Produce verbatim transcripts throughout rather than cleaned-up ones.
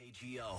K K G O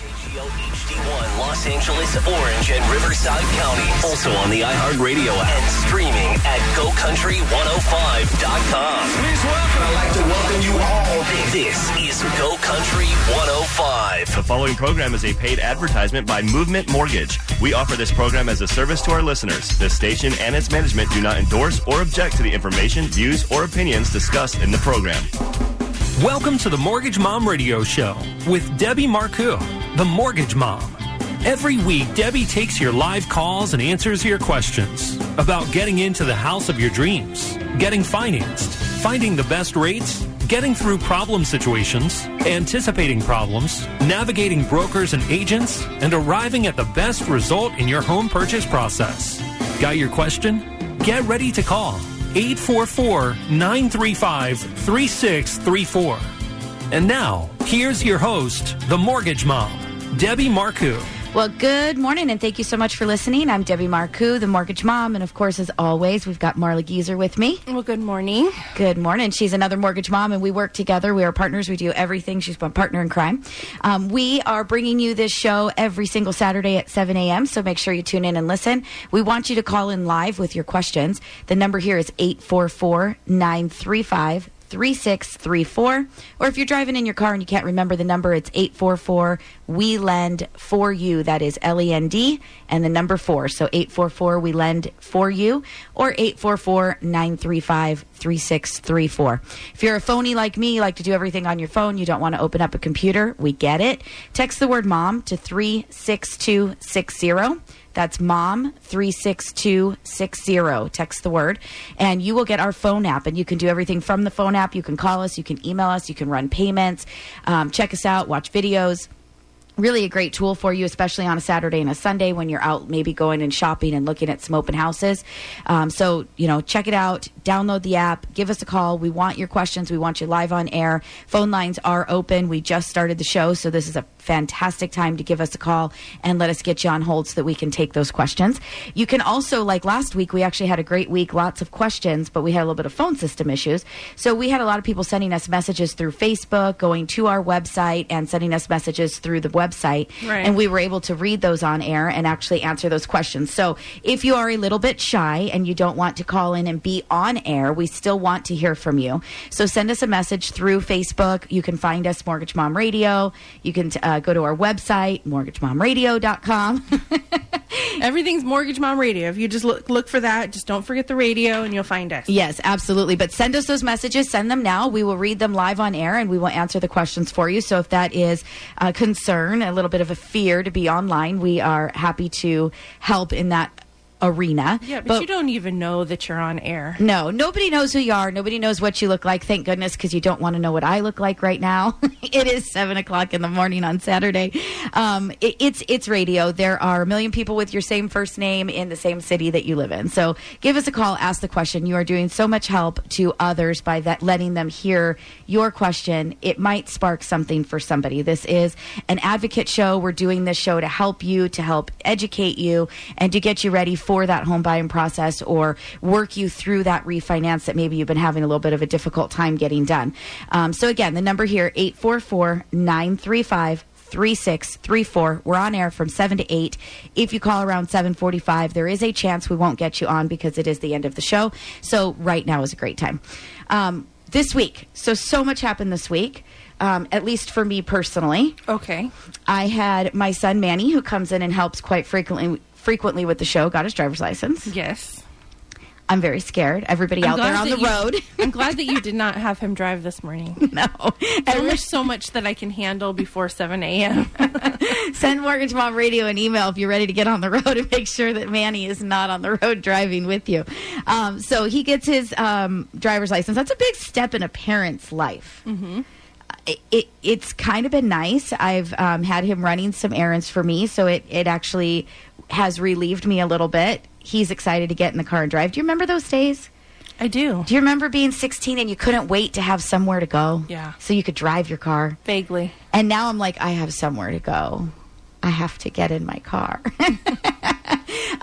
H D one, Los Angeles, Orange, and Riverside counties. Also on the iHeartRadio app and streaming at go country one oh five dot com. Please welcome. I'd like to welcome you all. This is Go Country one oh five. The following program is a paid advertisement by Movement Mortgage. We offer this program as a service to our listeners. This station and its management do not endorse or object to the information, views, or opinions discussed in the program. Welcome to the Mortgage Mom Radio Show with Debbie Marcoux, the Mortgage Mom. Every week, Debbie takes your live calls and answers your questions about getting into the house of your dreams, getting financed, finding the best rates, getting through problem situations, anticipating problems, navigating brokers and agents, and arriving at the best result in your home purchase process. Got your question? Get ready to call eight four four, nine three five, three six three four. And now, here's your host, the Mortgage Mom, Debbie Marcoux. Well, good morning, and thank you so much for listening. I'm Debbie Marcoux, the Mortgage Mom, and of course, as always, we've got Marla Geezer with me. Well, good morning. Good morning. She's another Mortgage Mom, and we work together. We are partners. We do everything. She's my partner in crime. Um, we are bringing you this show every single Saturday at seven a.m., so make sure you tune in and listen. We want you to call in live with your questions. The number here is eight four four, nine three five, three six three four, or if you're driving in your car and you can't remember the number, it's eight four four, we lend for you. That is L E N D and the number four. So eight four four, we lend for you, or eight four four, nine three five, three six three four. If you're a phony like me, you like to do everything on your phone, you don't want to open up a computer, we get it. Text the word mom to three six two six zero. That's mom, three six two six zero. Text the word, and you will get our phone app, and you can do everything from the phone app. You can call us, you can email us, you can run payments, um, check us out, watch videos. Really a great tool for you, especially on a Saturday and a Sunday when you're out maybe going and shopping and looking at some open houses. Um, so, you know, check it out. Download the app. Give us a call. We want your questions. We want you live on air. Phone lines are open. We just started the show, so this is a fantastic time to give us a call and let us get you on hold so that we can take those questions. You can also, like last week, we actually had a great week, lots of questions, but we had a little bit of phone system issues. So we had a lot of people sending us messages through Facebook, going to our website, and sending us messages through the website. Right. And we were able to read those on air and actually answer those questions. So if you are a little bit shy and you don't want to call in and be on air, we still want to hear from you. So send us a message through Facebook. You can find us, Mortgage Mom Radio. You can uh, go to our website, mortgage mom radio dot com. Everything's Mortgage Mom Radio. If you just look look for that, just don't forget the radio and you'll find us. Yes, absolutely. But send us those messages. Send them now. We will read them live on air and we will answer the questions for you. So if that is a concern, a little bit of a fear to be online, we are happy to help in that arena. Yeah, but, but you don't even know that you're on air. No, nobody knows who you are. Nobody knows what you look like. Thank goodness, because you don't want to know what I look like right now. It is seven o'clock in the morning on Saturday. Um, it, it's it's radio. There are a million people with your same first name in the same city that you live in. So give us a call. Ask the question. You are doing so much help to others by that, letting them hear your question. It might spark something for somebody. This is an advocate show. We're doing this show to help you, to help educate you, and to get you ready for for that home buying process or work you through that refinance that maybe you've been having a little bit of a difficult time getting done. Um, so again, the number here, eight four four, nine three five, three six three four. We're on air from seven to eight. If you call around seven forty-five, there is a chance we won't get you on because it is the end of the show. So right now is a great time. Um, this week, so, so much happened this week. Um, at least for me personally. Okay. I had my son Manny, who comes in and helps quite frequently frequently with the show, got his driver's license. Yes. I'm very scared. Everybody I'm out there on the you, road. I'm glad that you did not have him drive this morning. No. There's so much that I can handle before seven a.m. Send Mortgage Mom Radio an email if you're ready to get on the road and make sure that Manny is not on the road driving with you. Um, so he gets his um, driver's license. That's a big step in a parent's life. Mm-hmm. It, it, it's kind of been nice. I've um, had him running some errands for me, so it, it actually has relieved me a little bit. He's excited to get in the car and drive. Do you remember those days? I do. Do you remember being sixteen and you couldn't wait to have somewhere to go? Yeah. So you could drive your car? Vaguely. And now I'm like, I have somewhere to go. I have to get in my car.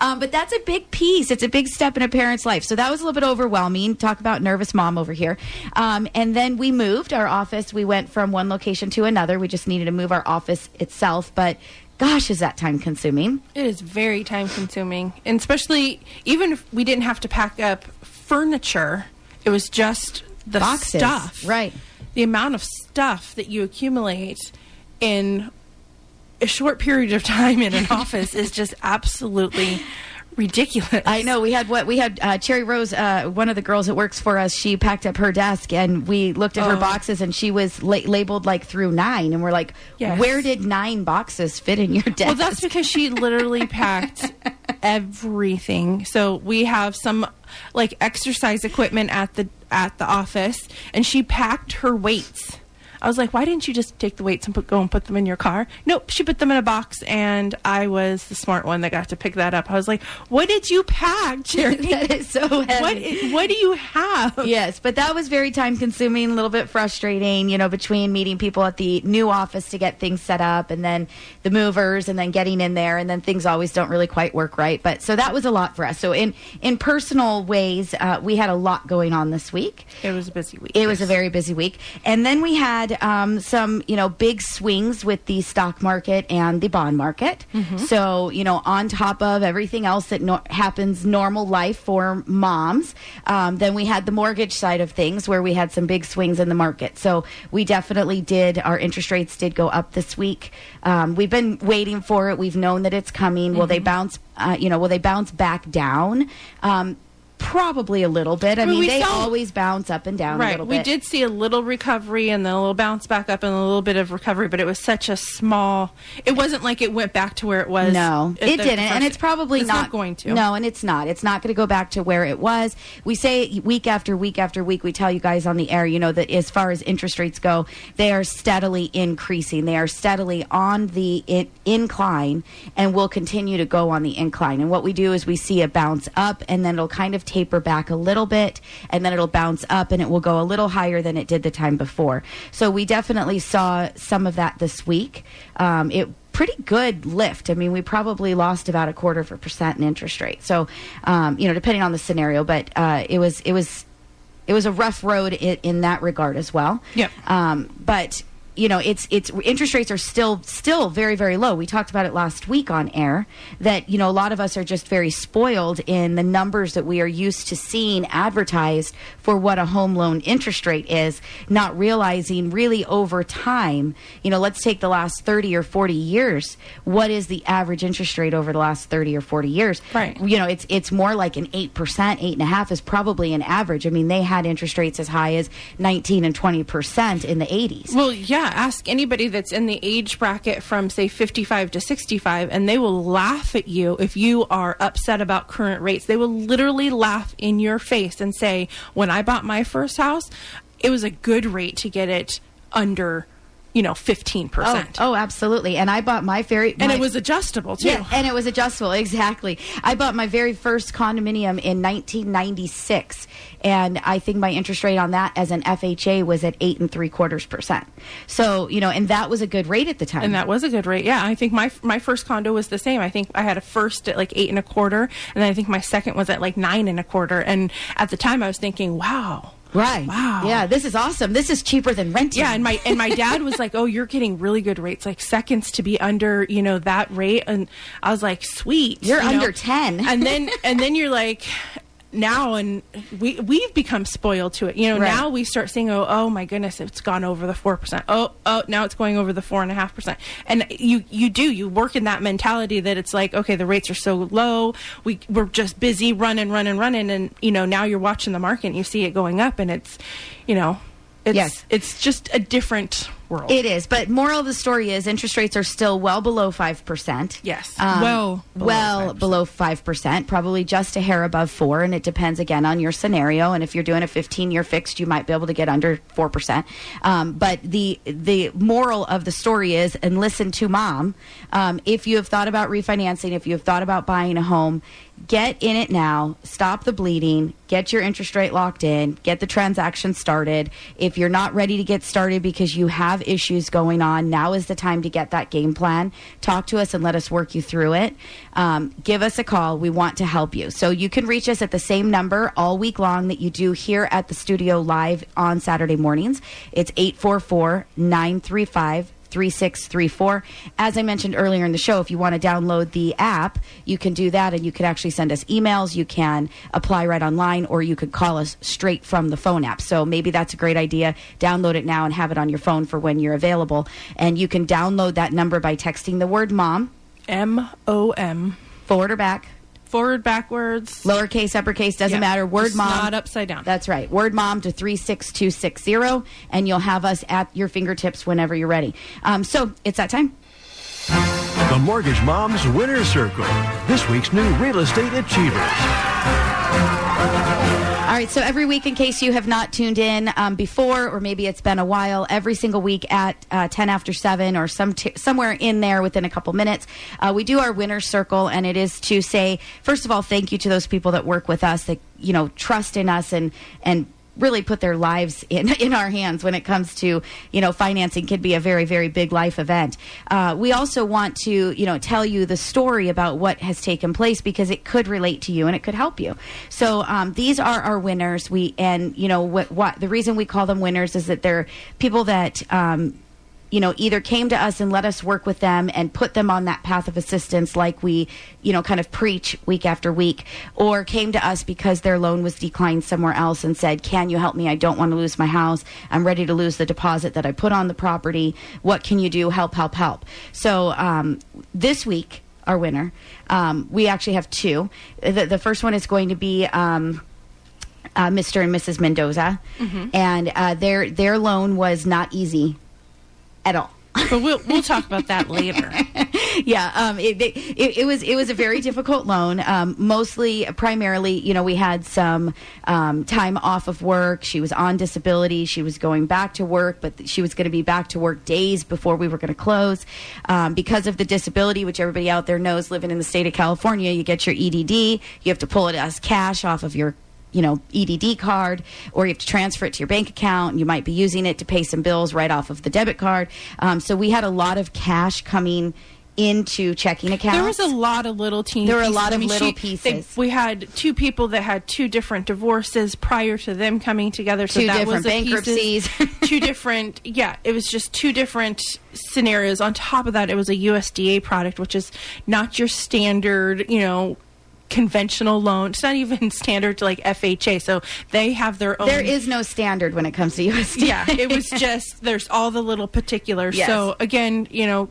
Um, but that's a big piece. It's a big step in a parent's life. So that was a little bit overwhelming. Talk about nervous mom over here. Um, and then we moved our office. We went from one location to another. We just needed to move our office itself. But gosh, is that time consuming? It is very time consuming. And especially, even if we didn't have to pack up furniture, it was just the Boxes. stuff. Right. The amount of stuff that you accumulate in a short period of time in an office is just absolutely ridiculous. I know. We had what we had. Uh, Cherry Rose, uh, one of the girls that works for us, she packed up her desk, and we looked at Oh. her boxes, and she was la- labeled like through nine, and we're like, Yes. where did nine boxes fit in your desk? Well, that's because she literally packed everything. So we have some like exercise equipment at the at the office, and she packed her weights. I was like, why didn't you just take the weights and put, go and put them in your car? Nope, she put them in a box, and I was the smart one that got to pick that up. I was like, what did you pack, Jerry? That is so heavy. What, i- what do you have? Yes, but that was very time consuming, a little bit frustrating, you know, between meeting people at the new office to get things set up and then the movers and then getting in there, and then things always don't really quite work right. But so that was a lot for us. So in, in personal ways, uh, we had a lot going on this week. It was a busy week. It was yes. a very busy week. And then we had um, some, you know, big swings with the stock market and the bond market. Mm-hmm. So, you know, on top of everything else that no- happens normal life for moms, um, then we had the mortgage side of things where we had some big swings in the market. So we definitely did, our interest rates did go up this week. Um, we've been waiting for it. We've known that it's coming. Mm-hmm. Will they bounce, uh, you know, will they bounce back down? Um, Probably a little bit. I I mean, mean, we they saw- always bounce up and down a Right. little We bit. did see a little recovery and then a little bounce back up and a little bit of recovery, but it was such a small. It wasn't like it went back to where it was. No, at it the didn't, and first- it's probably it's not, not going to. No, and it's not. It's not going to go back to where it was. We say week after week after week, we tell you guys on the air, you know, that as far as interest rates go, they are steadily increasing. They are steadily on the in- incline, and will continue to go on the incline. And what we do is we see a bounce up, and then it'll kind of taper back a little bit, and then it'll bounce up, and it will go a little higher than it did the time before. So we definitely saw some of that this week. Um, it pretty good lift. I mean, we probably lost about a quarter of a percent in interest rate. So, um, you know, depending on the scenario, but uh, it was it was it was a rough road in, in that regard as well. Yep. Um, but you know, it's it's interest rates are still still very, very low. We talked about it last week on air that, you know, a lot of us are just very spoiled in the numbers that we are used to seeing advertised for what a home loan interest rate is, not realizing really over time, you know, let's take the last thirty or forty years. What is the average interest rate over the last thirty or forty years? Right. You know, it's it's more like an eight percent, eight and a half is probably an average. I mean, they had interest rates as high as nineteen and twenty percent in the eighties. Well, yeah, ask anybody that's in the age bracket from, say, fifty-five to sixty-five, and they will laugh at you if you are upset about current rates. They will literally laugh in your face and say, when I bought my first house, it was a good rate to get it under, you know, fifteen percent. Oh, oh, absolutely. And I bought my very... And my- it was adjustable, too. Yeah, and it was adjustable, exactly. I bought my very first condominium in nineteen ninety-six, and I think my interest rate on that as an F H A was at eight and three quarters percent. So, you know, and that was a good rate at the time. And that was a good rate. Yeah, I think my my first condo was the same. I think I had a first at like eight and a quarter, and then I think my second was at like nine and a quarter. And at the time, I was thinking, wow. Right. Wow. Yeah, this is awesome. This is cheaper than renting. Yeah, and my and my dad was like, "Oh, you're getting really good rates, like seconds to be under, you know, that rate." And I was like, "Sweet, You're you under know? ten. And then and then you're like, now and we we've become spoiled to it. You know, Right. now we start saying, "Oh, oh my goodness, it's gone over the four percent. Oh, oh, now it's going over the four and a half percent." And you you do you work in that mentality that it's like, okay, the rates are so low, we we're just busy running, running, running, and you know, now you're watching the market and you see it going up, and it's, you know, it's Yes. it's just a different world. It is, but moral of the story is interest rates are still well below five percent. Yes. Um, Well below well five percent. below five percent, probably just a hair above four, and it depends again on your scenario. And if you're doing a fifteen-year fixed, you might be able to get under four percent. Um, but the the moral of the story is, and listen to mom, um, if you have thought about refinancing, if you have thought about buying a home, get in it now. Stop the bleeding. Get your interest rate locked in. Get the transaction started. If you're not ready to get started because you have have issues going on, now is the time to get that game plan. Talk to us and let us work you through it. Um, give us a call. We want to help you. So you can reach us at the same number all week long that you do here at the studio live on Saturday mornings. It's eight four four, nine three five, three six three four. As I mentioned earlier in the show, if you want to download the app, you can do that, and you can actually send us emails. You can apply right online, or you could call us straight from the phone app. So maybe that's a great idea. Download it now and have it on your phone for when you're available. And you can download that number by texting the word MOM. M O M. Forward or back. Forward, backwards. Lowercase, uppercase, doesn't Yeah. matter. Word Just MOM. not upside down. That's right. Word MOM to three six two six zero, and you'll have us at your fingertips whenever you're ready. Um, so it's that time. The Mortgage Mom's Winner's Circle. This week's new real estate achievers. All right, so every week, in case you have not tuned in um, before, or maybe it's been a while, every single week at uh, ten after seven or some t- somewhere in there within a couple minutes, uh, we do our winner's circle, and it is to say, first of all, thank you to those people that work with us, that, you know, trust in us and and really put their lives in in our hands when it comes to, you know, financing can be a very, very big life event. Uh, we also want to, you know, tell you the story about what has taken place, because it could relate to you and it could help you. So um, these are our winners. We and you know what what the reason we call them winners is that they're people that um, you know, either came to us and let us work with them and put them on that path of assistance like we, you know, kind of preach week after week, or came to us because their loan was declined somewhere else and said, can you help me? I don't want to lose my house. I'm ready to lose the deposit that I put on the property. What can you do? Help, help, help. So um, this week, our winner, um, we actually have two. The, the first one is going to be Um, uh, Mister and Missus Mendoza, mm-hmm. and uh, their their loan was not easy at all. But we'll we'll talk about that later. Yeah, um, it, it, it was it was a very difficult loan. Um, mostly, primarily, you know, we had some um, time off of work. She was on disability. She was going back to work, but she was going to be back to work days before we were going to close um, because of the disability, which everybody out there knows. Living in the state of California, you get your E D D. You have to pull it as cash off of your you know, E D D card, or you have to transfer it to your bank account, and you might be using it to pay some bills right off of the debit card. Um, so we had a lot of cash coming into checking accounts. There was a lot of little teeny There were a pieces. lot of I mean, little she- pieces. they- we had two people that had two different divorces prior to them coming together. So Two that different was the pieces. bankruptcies. two different, yeah, it was just two different scenarios. On top of that, it was a U S D A product, which is not your standard, you know, conventional loan. It's not even standard to like F H A. So they have their own. There is no standard when it comes to U S D A. Yeah, it was just, there's all the little particulars. Yes. So again, you know,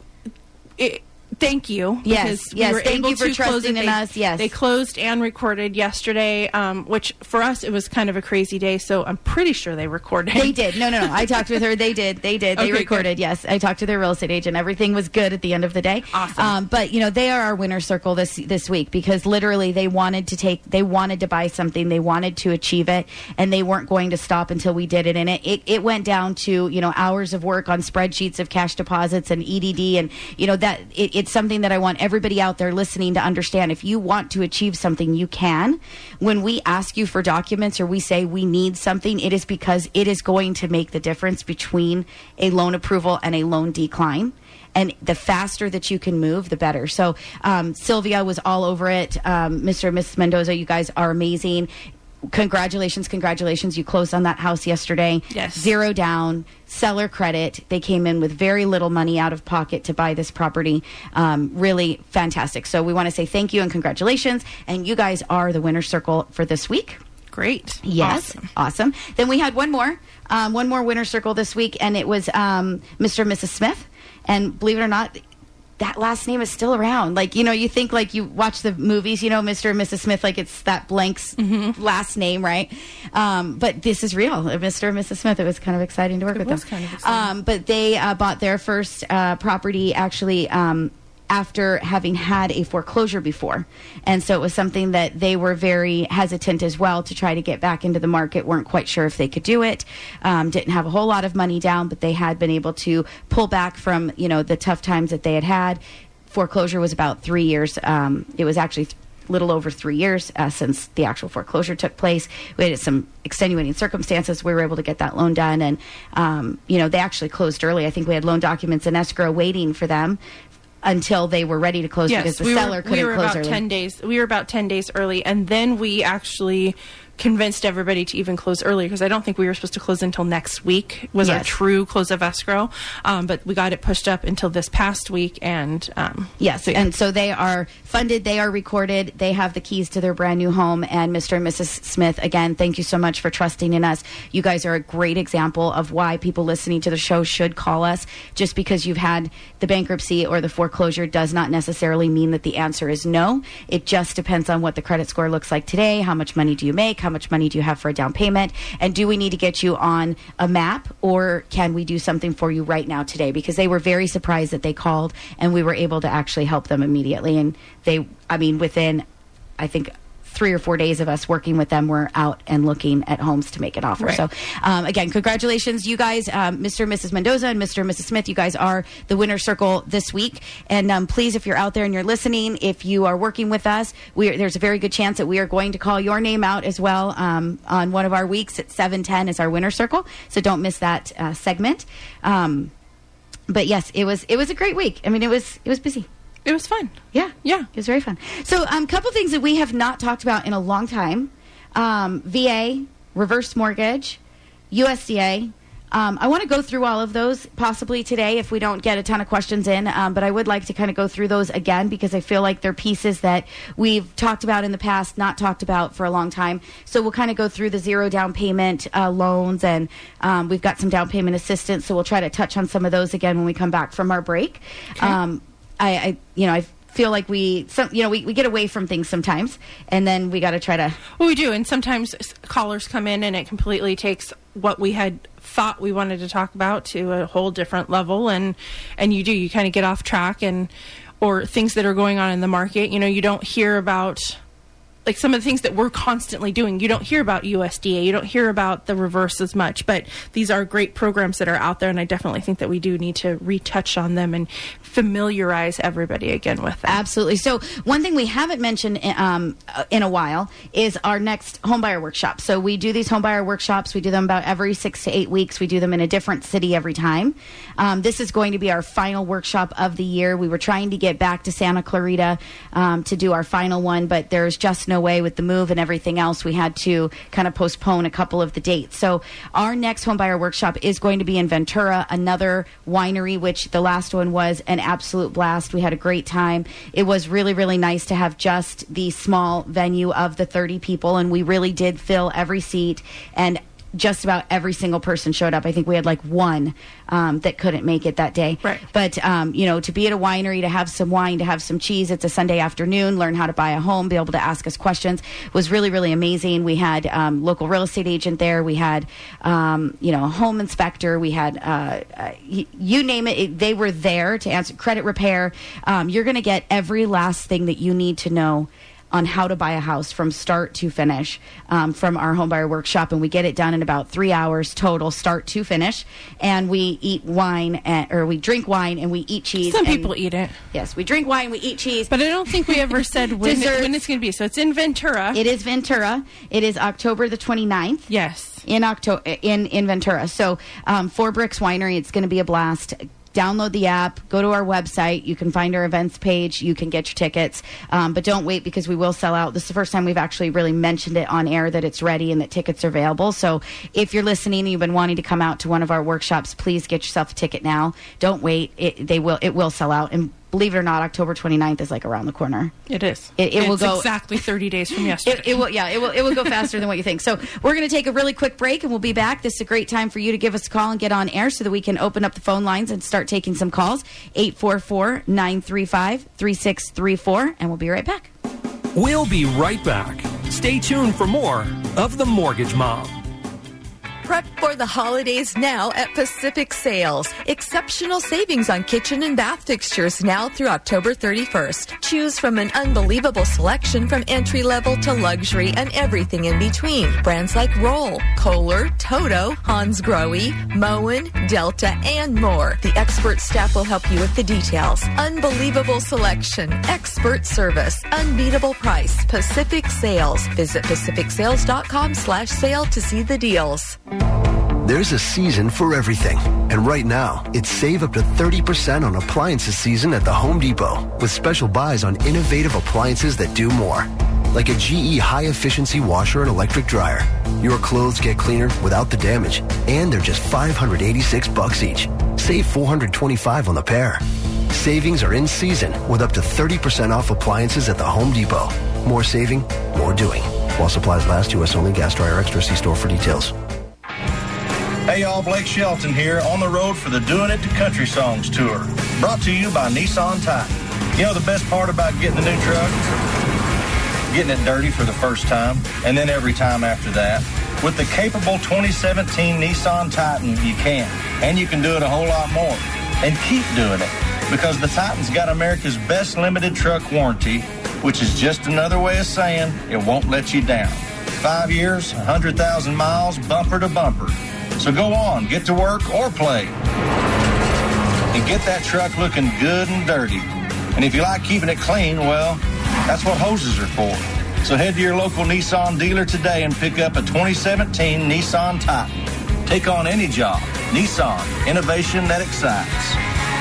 it, thank you. Yes, because yes, We were thank able you for to close trusting it. in They- us, yes. They closed and recorded yesterday, um, which for us, it was kind of a crazy day. So I'm pretty sure they recorded. They did. No, no, no. I talked with her. They did. They did. They Okay, recorded. good. Yes, I talked to their real estate agent. Everything was good at the end of the day. Awesome. Um, but you know, they are our winner circle this this week, because literally they wanted to take, they wanted to buy something, they wanted to achieve it, and they weren't going to stop until we did it. And it it, it went down to, you know, hours of work on spreadsheets of cash deposits and E D D, and you know that it, it's something that I want everybody out there listening to understand. If you want to achieve something, you can. When we ask you for documents or we say we need something, it is because it is going to make the difference between a loan approval and a loan decline. And the faster that you can move, the better. So um, Sylvia was all over it. Um, Mister and Missus Mendoza, you guys are amazing. Congratulations, congratulations. You closed on that house yesterday. Yes. Zero down, seller credit. They came in with very little money out of pocket to buy this property. Um, really fantastic. So we want to say thank you and congratulations. And you guys are the winner circle for this week. Great. Yes. Awesome. Awesome. Then we had one more, um, one more winner circle this week, and it was um, Mister and Missus Smith. And believe it or not, that last name is still around. Like, you know, you think like you watch the movies, you know, Mister and Missus Smith, like it's that blank's mm-hmm. last name, right? Um, but this is real. Mister and Missus Smith. It was kind of exciting to work It with was them. kind of exciting. Um, but they uh, bought their first uh, property actually um, after having had a foreclosure before. And so it was something that they were very hesitant as well to try to get back into the market, weren't quite sure if they could do it, um, didn't have a whole lot of money down, but they had been able to pull back from, you know, the tough times that they had had. Foreclosure was about three years. Um, it was actually th- little over three years uh, since the actual foreclosure took place. We had some extenuating circumstances. We were able to get that loan done, and um, you know, they actually closed early. I think we had loan documents in escrow waiting for them until they were ready to close, yes, because the we seller were, couldn't we were close about early. ten days. We were about ten days early, and then we actually convinced everybody to even close early, because I don't think we were supposed to close until next week was Yes. our true close of escrow. Um, but we got it pushed up until this past week, and um, Yes, so, yeah. and so they are funded, they are recorded, they have the keys to their brand new home. And Mister and Missus Smith, again, thank you so much for trusting in us. You guys are a great example of why people listening to the show should call us. Just because you've had the bankruptcy or the foreclosure does not necessarily mean that the answer is no. It just depends on what the credit score looks like today. How much money do you make? How much money do you have for a down payment? And do we need to get you on a map, or can we do something for you right now today? Because they were very surprised that they called, and we were able to actually help them immediately. And they, I mean, within, I think, three or four days of us working with them, we're out and looking at homes to make an offer. Right. So um, again, congratulations, you guys, um, Mister and Missus Mendoza and Mister and Missus Smith. You guys are the winner's circle this week. And um, please, if you're out there and you're listening, if you are working with us, we are, there's a very good chance that we are going to call your name out as well um, on one of our weeks at seven ten is our winner's circle. So don't miss that uh, segment. Um, but yes, it was it was a great week. I mean, it was it was busy. it was fun. Yeah. Yeah. It was very fun. So a um, couple things that we have not talked about in a long time. Um, V A, reverse mortgage, U S D A. Um, I want to go through all of those possibly today if we don't get a ton of questions in. Um, but I would like to kind of go through those again, because I feel like they're pieces that we've talked about in the past, not talked about for a long time. So we'll kind of go through the zero down payment uh, loans, and um, we've got some down payment assistance. So we'll try to touch on some of those again when we come back from our break. Okay. Um, I, I, you know, I feel like we, some, you know, we, we get away from things sometimes, and then we got to try to. Well, we do, and sometimes s- callers come in and it completely takes what we had thought we wanted to talk about to a whole different level, and and you do, you kind of get off track, and or things that are going on in the market. You know, you don't hear about, like, some of the things that we're constantly doing. You don't hear about U S D A, you don't hear about the reverse as much, but these are great programs that are out there, and I definitely think that we do need to retouch on them and familiarize everybody again with them. Absolutely. So one thing we haven't mentioned um, in a while is our next homebuyer workshop. So we do these homebuyer workshops. We do them about every six to eight weeks. We do them in a different city every time. Um, this is going to be our final workshop of the year. We were trying to get back to Santa Clarita um, to do our final one, but there's just no way with the move and everything else. We had to kind of postpone a couple of the dates. So our next homebuyer workshop is going to be in Ventura, another winery, which the last one was an absolute blast. We had a great time. It was really, really nice to have just the small venue of the thirty people, and we really did fill every seat, and just about every single person showed up. I think we had like one um, that couldn't make it that day. Right. But, um, you know, to be at a winery, to have some wine, to have some cheese, it's a Sunday afternoon, learn how to buy a home, be able to ask us questions, was really, really amazing. We had um, local real estate agent there. We had, um, you know, a home inspector. We had, uh, uh, y- you name it, it, they were there to answer credit repair. Um, you're going to get every last thing that you need to know on how to buy a house from start to finish um, from our homebuyer workshop, and we get it done in about three hours total, start to finish. And we eat wine, and, or we drink wine, and we eat cheese. Some and- people eat it. Yes, we drink wine, we eat cheese. But I don't think we ever said when, Desserts. when it's going to be. So it's in Ventura. It is Ventura. It is October the twenty-ninth. Yes. In October in in Ventura. So um, Four Bricks Winery. It's going to be a blast. Download the app, go to our website. You can find our events page. You can get your tickets. Um, but don't wait, because we will sell out. This is the first time we've actually really mentioned it on air that it's ready and that tickets are available. So if you're listening and you've been wanting to come out to one of our workshops, please get yourself a ticket now. Don't wait. It, they will, it will sell out. And believe it or not, October twenty-ninth is like around the corner. It is. It, it will It's go exactly thirty days from yesterday. It, it will, yeah, it will. It will go faster than what you think. So we're going to take a really quick break, and we'll be back. This is a great time for you to give us a call and get on air so that we can open up the phone lines and start taking some calls. eight four four, nine three five, three six three four, and we'll be right back. We'll be right back. Stay tuned for more of The Mortgage Mom. Prep for the holidays now at Pacific Sales. Exceptional savings on kitchen and bath fixtures now through October thirty-first. Choose from an unbelievable selection from entry-level to luxury and everything in between. Brands like Roll, Kohler, Toto, Hansgrohe, Moen, Delta, and more. The expert staff will help you with the details. Unbelievable selection, expert service, unbeatable price. Pacific Sales. Visit pacific sales dot com slash sale to see the deals. There's a season for everything. And right now, it's save up to thirty percent on appliances season at the Home Depot with special buys on innovative appliances that do more. Like a G E high-efficiency washer and electric dryer. Your clothes get cleaner without the damage. And they're just five hundred eighty-six bucks each. Save four hundred twenty-five on the pair. Savings are in season with up to thirty percent off appliances at the Home Depot. More saving, more doing. While supplies last, U S only. Gas dryer extra. See store for details. Hey y'all, Blake Shelton here, on the road for the Doing It to Country Songs tour. Brought to you by Nissan Titan. You know the best part about getting a new truck? Getting it dirty for the first time, and then every time after that. With the capable twenty seventeen Nissan Titan, you can. And you can do it a whole lot more. And keep doing it. Because the Titan's got America's best limited truck warranty, which is just another way of saying it won't let you down. Five years, one hundred thousand miles, bumper to bumper. So go on, get to work or play. And get that truck looking good and dirty. And if you like keeping it clean, well, that's what hoses are for. So head to your local Nissan dealer today and pick up a twenty seventeen Nissan Titan. Take on any job. Nissan, innovation that excites.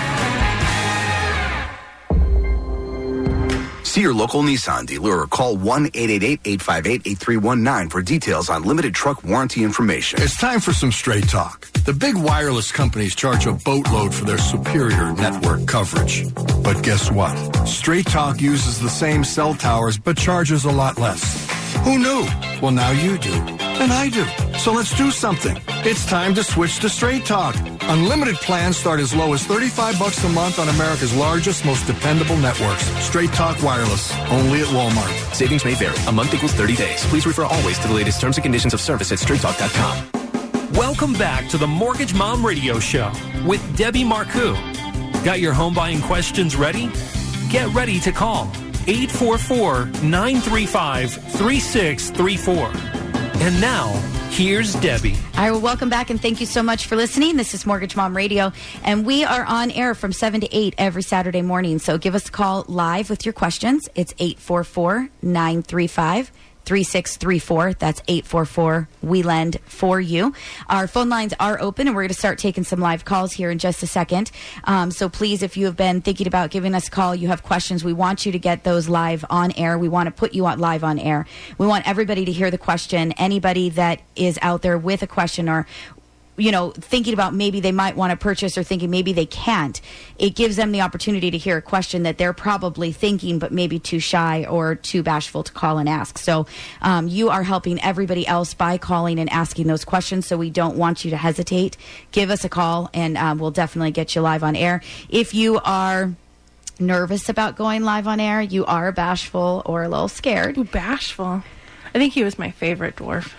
See your local Nissan dealer or call one eight eight eight, eight five eight, eight three one nine for details on limited truck warranty information. It's time for some straight talk. The big wireless companies charge a boatload for their superior network coverage. But guess what? Straight Talk uses the same cell towers but charges a lot less. Who knew? Well, now you do. And I do. So let's do something. It's time to switch to Straight Talk. Unlimited plans start as low as thirty-five bucks a month on America's largest, most dependable networks. Straight Talk Wireless. Only at Walmart. Savings may vary. A month equals thirty days. Please refer always to the latest terms and conditions of service at straight talk dot com. Welcome back to the Mortgage Mom Radio Show with Debbie Marcoux. Got your home buying questions ready? Get ready to call eight four four, nine three five, three six three four. And now, here's Debbie. All right, well, welcome back, and thank you so much for listening. This is Mortgage Mom Radio, and we are on air from seven to eight every Saturday morning. So give us a call live with your questions. It's eight four four, nine three five, three six three four. That's eight four four, we lend for you. Our phone lines are open, and we're going to start taking some live calls here in just a second. Um, so please, if you have been thinking about giving us a call, you have questions, we want you to get those live on air. We want to put you on live on air. We want everybody to hear the question. Anybody that is out there with a question or you know, thinking about maybe they might want to purchase or thinking maybe they can't, it gives them the opportunity to hear a question that they're probably thinking but maybe too shy or too bashful to call and ask. So um, you are helping everybody else by calling and asking those questions, so we don't want you to hesitate. Give us a call, and um, we'll definitely get you live on air. If you are nervous about going live on air, you are bashful or a little scared. Ooh, bashful. I think he was my favorite dwarf.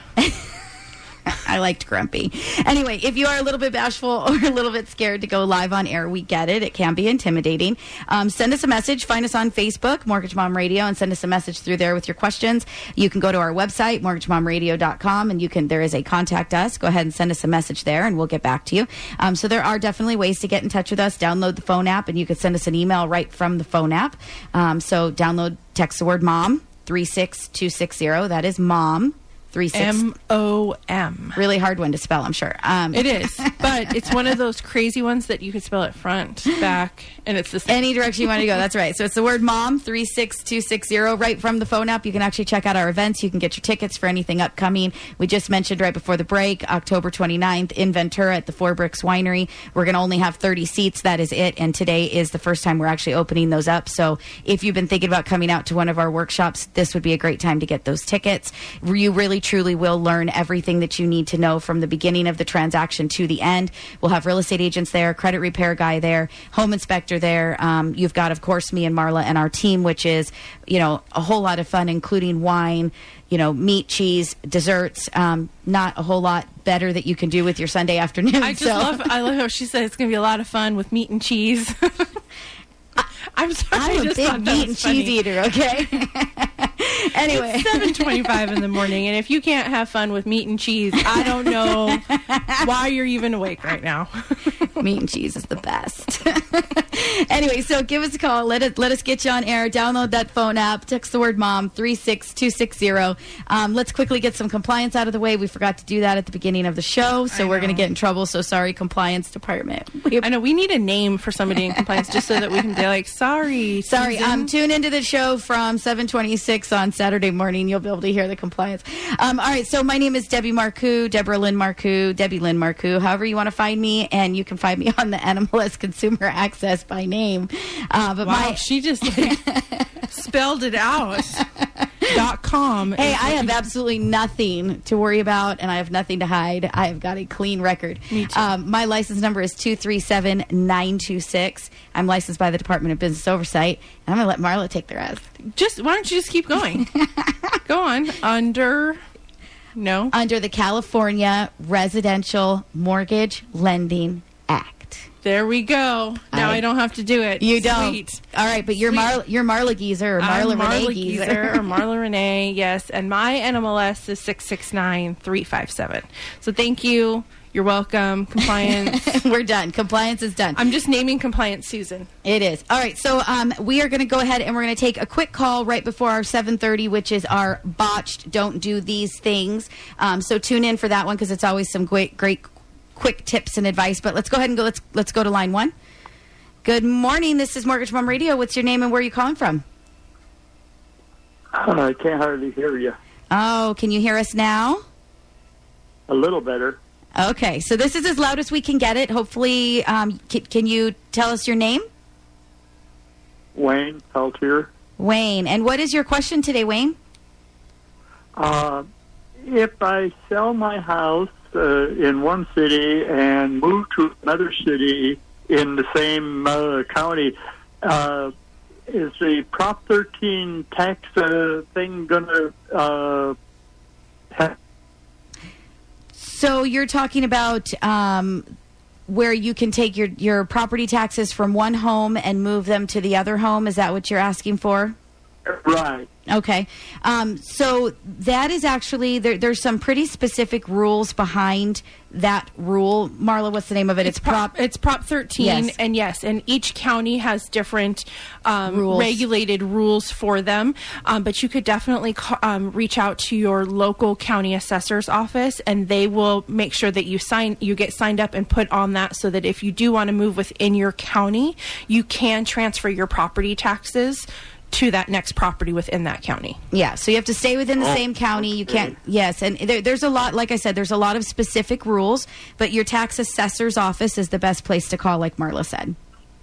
I liked Grumpy. Anyway, if you are a little bit bashful or a little bit scared to go live on air, we get it. It can be intimidating. Um, send us a message. Find us on Facebook, Mortgage Mom Radio, and send us a message through there with your questions. You can go to our website, mortgage mom radio dot com, and you can. There is a contact us. Go ahead and send us a message there, and we'll get back to you. Um, so there are definitely ways to get in touch with us. Download the phone app, and you can send us an email right from the phone app. Um, so download, text the word MOM, three six two six zero. That is MOM. Three six M O M. Really hard one to spell, I'm sure. Um, it is, but it's one of those crazy ones that you could spell it front, back, and it's the same. Any direction you want to go, that's right. So it's the word MOM, three six two six zero, right from the phone app. You can actually check out our events. You can get your tickets for anything upcoming. We just mentioned right before the break, October twenty-ninth in Ventura at the Four Bricks Winery. We're going to only have thirty seats. That is it. And today is the first time we're actually opening those up. So if you've been thinking about coming out to one of our workshops, this would be a great time to get those tickets. You really really, truly will learn everything that you need to know from the beginning of the transaction to the end. We'll have real estate agents there, credit repair guy there, home inspector there. Um, you've got, of course, me and Marla and our team, which is, you know, a whole lot of fun, including wine, you know, meat, cheese, desserts. Um, not a whole lot better that you can do with your Sunday afternoon. I just so. love I love how she said it's going to be a lot of fun with meat and cheese. I'm sorry. I'm I a just big thought that meat and was cheese funny. eater, okay? Anyway. It's seven twenty-five in the morning, and if you can't have fun with meat and cheese, I don't know why you're even awake right now. Meat and cheese is the best. Anyway, so give us a call. Let it let us get you on air. Download that phone app. Text the word mom three six two six zero. Um, let's quickly get some compliance out of the way. We forgot to do that at the beginning of the show, so we're going to get in trouble. So sorry, compliance department. I know we need a name for somebody in compliance just so that we can be like, sorry, sorry. Susan. Um, tune into the show from seven twenty-six on Saturday morning. You'll be able to hear the compliance. Um, all right. So my name is Debbie Marcoux, Deborah Lynn Marcoux, Debbie Lynn Marcoux. However you want to find me, and you can find me on the N M L S Consumer Access by name. Uh, but wow, my she just like spelled it out. Dot com. Hey, I have absolutely nothing to worry about, and I have nothing to hide. I have got a clean record. Me too. Um, my license number is two three seven nine two six. I'm licensed by the Department of Business Oversight, and I'm going to let Marla take the rest. Just why don't you just keep going? Go on. Under no under the California Residential Mortgage Lending Act. There we go. Now I, I don't have to do it. You don't. Sweet. All right, but you're Mar- you're Marla Geezer or Marla I'm Renee Marla Geezer. Geezer or Marla Renee, yes. And my N M L S is six six nine three five seven. So thank you. You're welcome. Compliance. We're done. Compliance is done. I'm just naming compliance Susan. It is. All right. So um, we are going to go ahead and we're going to take a quick call right before our seven thirty, which is our botched don't do these things. Um, so tune in for that one because it's always some great, great quick tips and advice. But let's go ahead and go. Let's let's go to line one. Good morning. This is Mortgage Mom Radio. What's your name and where are you calling from? Uh, I can't hardly hear you. Oh, can you hear us now? A little better. Okay, so this is as loud as we can get it. Hopefully, um, can, can you tell us your name? Wayne Peltier. Wayne. And what is your question today, Wayne? Uh, if I sell my house uh, in one city and move to another city in the same uh, county, uh, is the Prop thirteen tax uh, thing going to uh, have? So you're talking about um, where you can take your, your property taxes from one home and move them to the other home? Is that what you're asking for? Right. Okay. Um, so that is actually, there, there's some pretty specific rules behind that rule. Marla, what's the name of it? It's, it's prop, prop. It's Prop thirteen, yes. And yes, and each county has different um, rules. regulated rules for them. Um, but you could definitely ca- um, reach out to your local county assessor's office, and they will make sure that you sign, you get signed up and put on that, so that if you do want to move within your county, you can transfer your property taxes to that next property within that county. Yeah, so you have to stay within the oh, same county. okay. You can't, yes, and there, there's a lot, like I said, there's a lot of specific rules, but your tax assessor's office is the best place to call, like Marla said.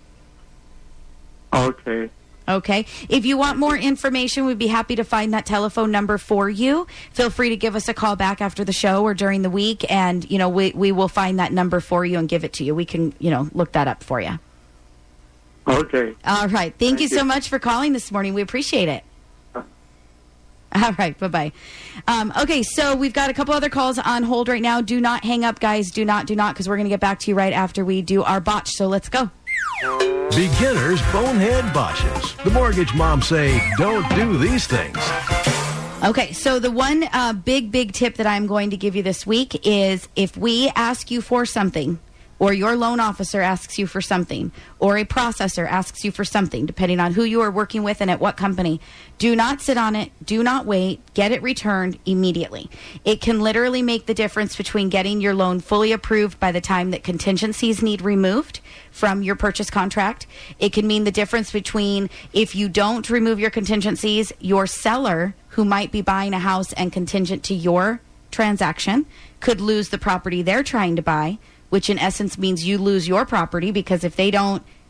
Okay. Okay. If you want more information, we'd be happy to find that telephone number for you. Feel free to give us a call back after the show or during the week, and, you know, we, we will find that number for you and give it to you. We can, you know, look that up for you. Okay. All right. Thank, Thank you, you so much for calling this morning. We appreciate it. All right. Bye-bye. Um, okay, so we've got a couple other calls on hold right now. Do not hang up, guys. Do not, do not, because we're going to get back to you right after we do our botch. So let's go. Beginners bonehead botches. The mortgage moms say, don't do these things. Okay, so the one uh, big, big tip that I'm going to give you this week is if we ask you for something, or your loan officer asks you for something, or a processor asks you for something, depending on who you are working with and at what company, do not sit on it. Do not wait. Get it returned immediately. It can literally make the difference between getting your loan fully approved by the time that contingencies need removed from your purchase contract. It can mean the difference between if you don't remove your contingencies, your seller, who might be buying a house and contingent to your transaction, could lose the property they're trying to buy, which in essence means you lose your property, because if they don't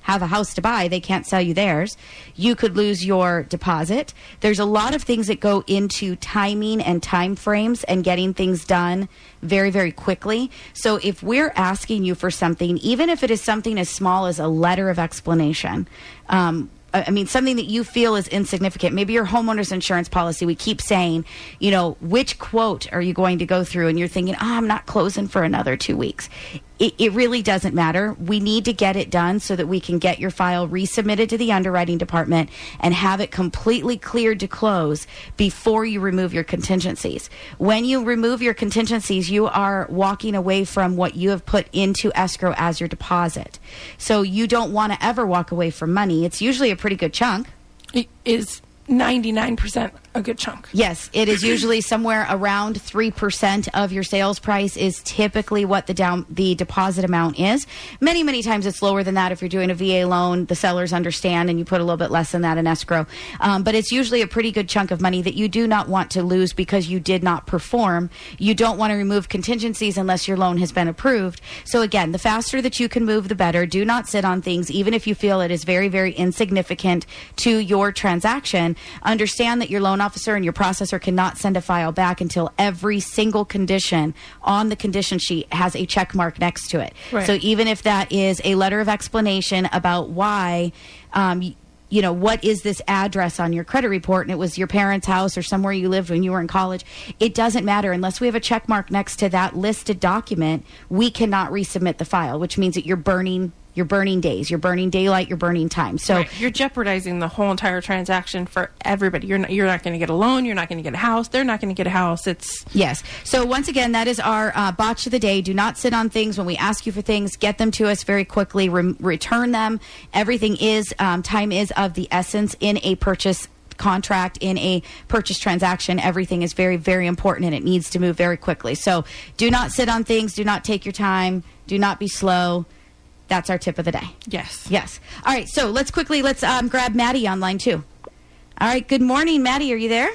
have a house to buy. They can't sell you theirs. You could lose your deposit. There's a lot of things that go into timing and time frames and getting things done very, very quickly. So if we're asking you for something, even if it is something as small as a letter of explanation, um, I mean, something that you feel is insignificant. Maybe your homeowner's insurance policy, we keep saying, you know, which quote are you going to go through? And you're thinking, oh, I'm not closing for another two weeks. It, it really doesn't matter. We need to get it done so that we can get your file resubmitted to the underwriting department and have it completely cleared to close before you remove your contingencies. When you remove your contingencies, you are walking away from what you have put into escrow as your deposit. So you don't want to ever walk away from money. It's usually a pretty good chunk. It is ninety-nine percent a good chunk. Yes, it is usually somewhere around three percent of your sales price is typically what the down the deposit amount is. Many, many times it's lower than that. If you're doing a V A loan, the sellers understand and you put a little bit less than that in escrow. Um, but it's usually a pretty good chunk of money that you do not want to lose because you did not perform. You don't want to remove contingencies unless your loan has been approved. So again, the faster that you can move, the better. Do not sit on things, even if you feel it is very, very insignificant to your transaction. Understand that your loan officer and your processor cannot send a file back until every single condition on the condition sheet has a check mark next to it. Right. So even if that is a letter of explanation about why, um, you know, what is this address on your credit report, and it was your parents' house or somewhere you lived when you were in college, it doesn't matter. Unless we have a check mark next to that listed document, we cannot resubmit the file, which means that you're burning You're burning days, you're burning daylight, you're burning time. So right. You're jeopardizing the whole entire transaction for everybody. You're not, you're not going to get a loan. You're not going to get a house. They're not going to get a house. It's yes. So once again, that is our uh, botch of the day. Do not sit on things. When we ask you for things, get them to us very quickly. Re- return them. Everything is um, time is of the essence in a purchase contract, in a purchase transaction. Everything is very, very important, and it needs to move very quickly. So do not sit on things. Do not take your time. Do not be slow. That's our tip of the day. Yes. Yes. All right. So let's quickly, let's um, grab Maddie on line two. All right. Good morning, Maddie. Are you there?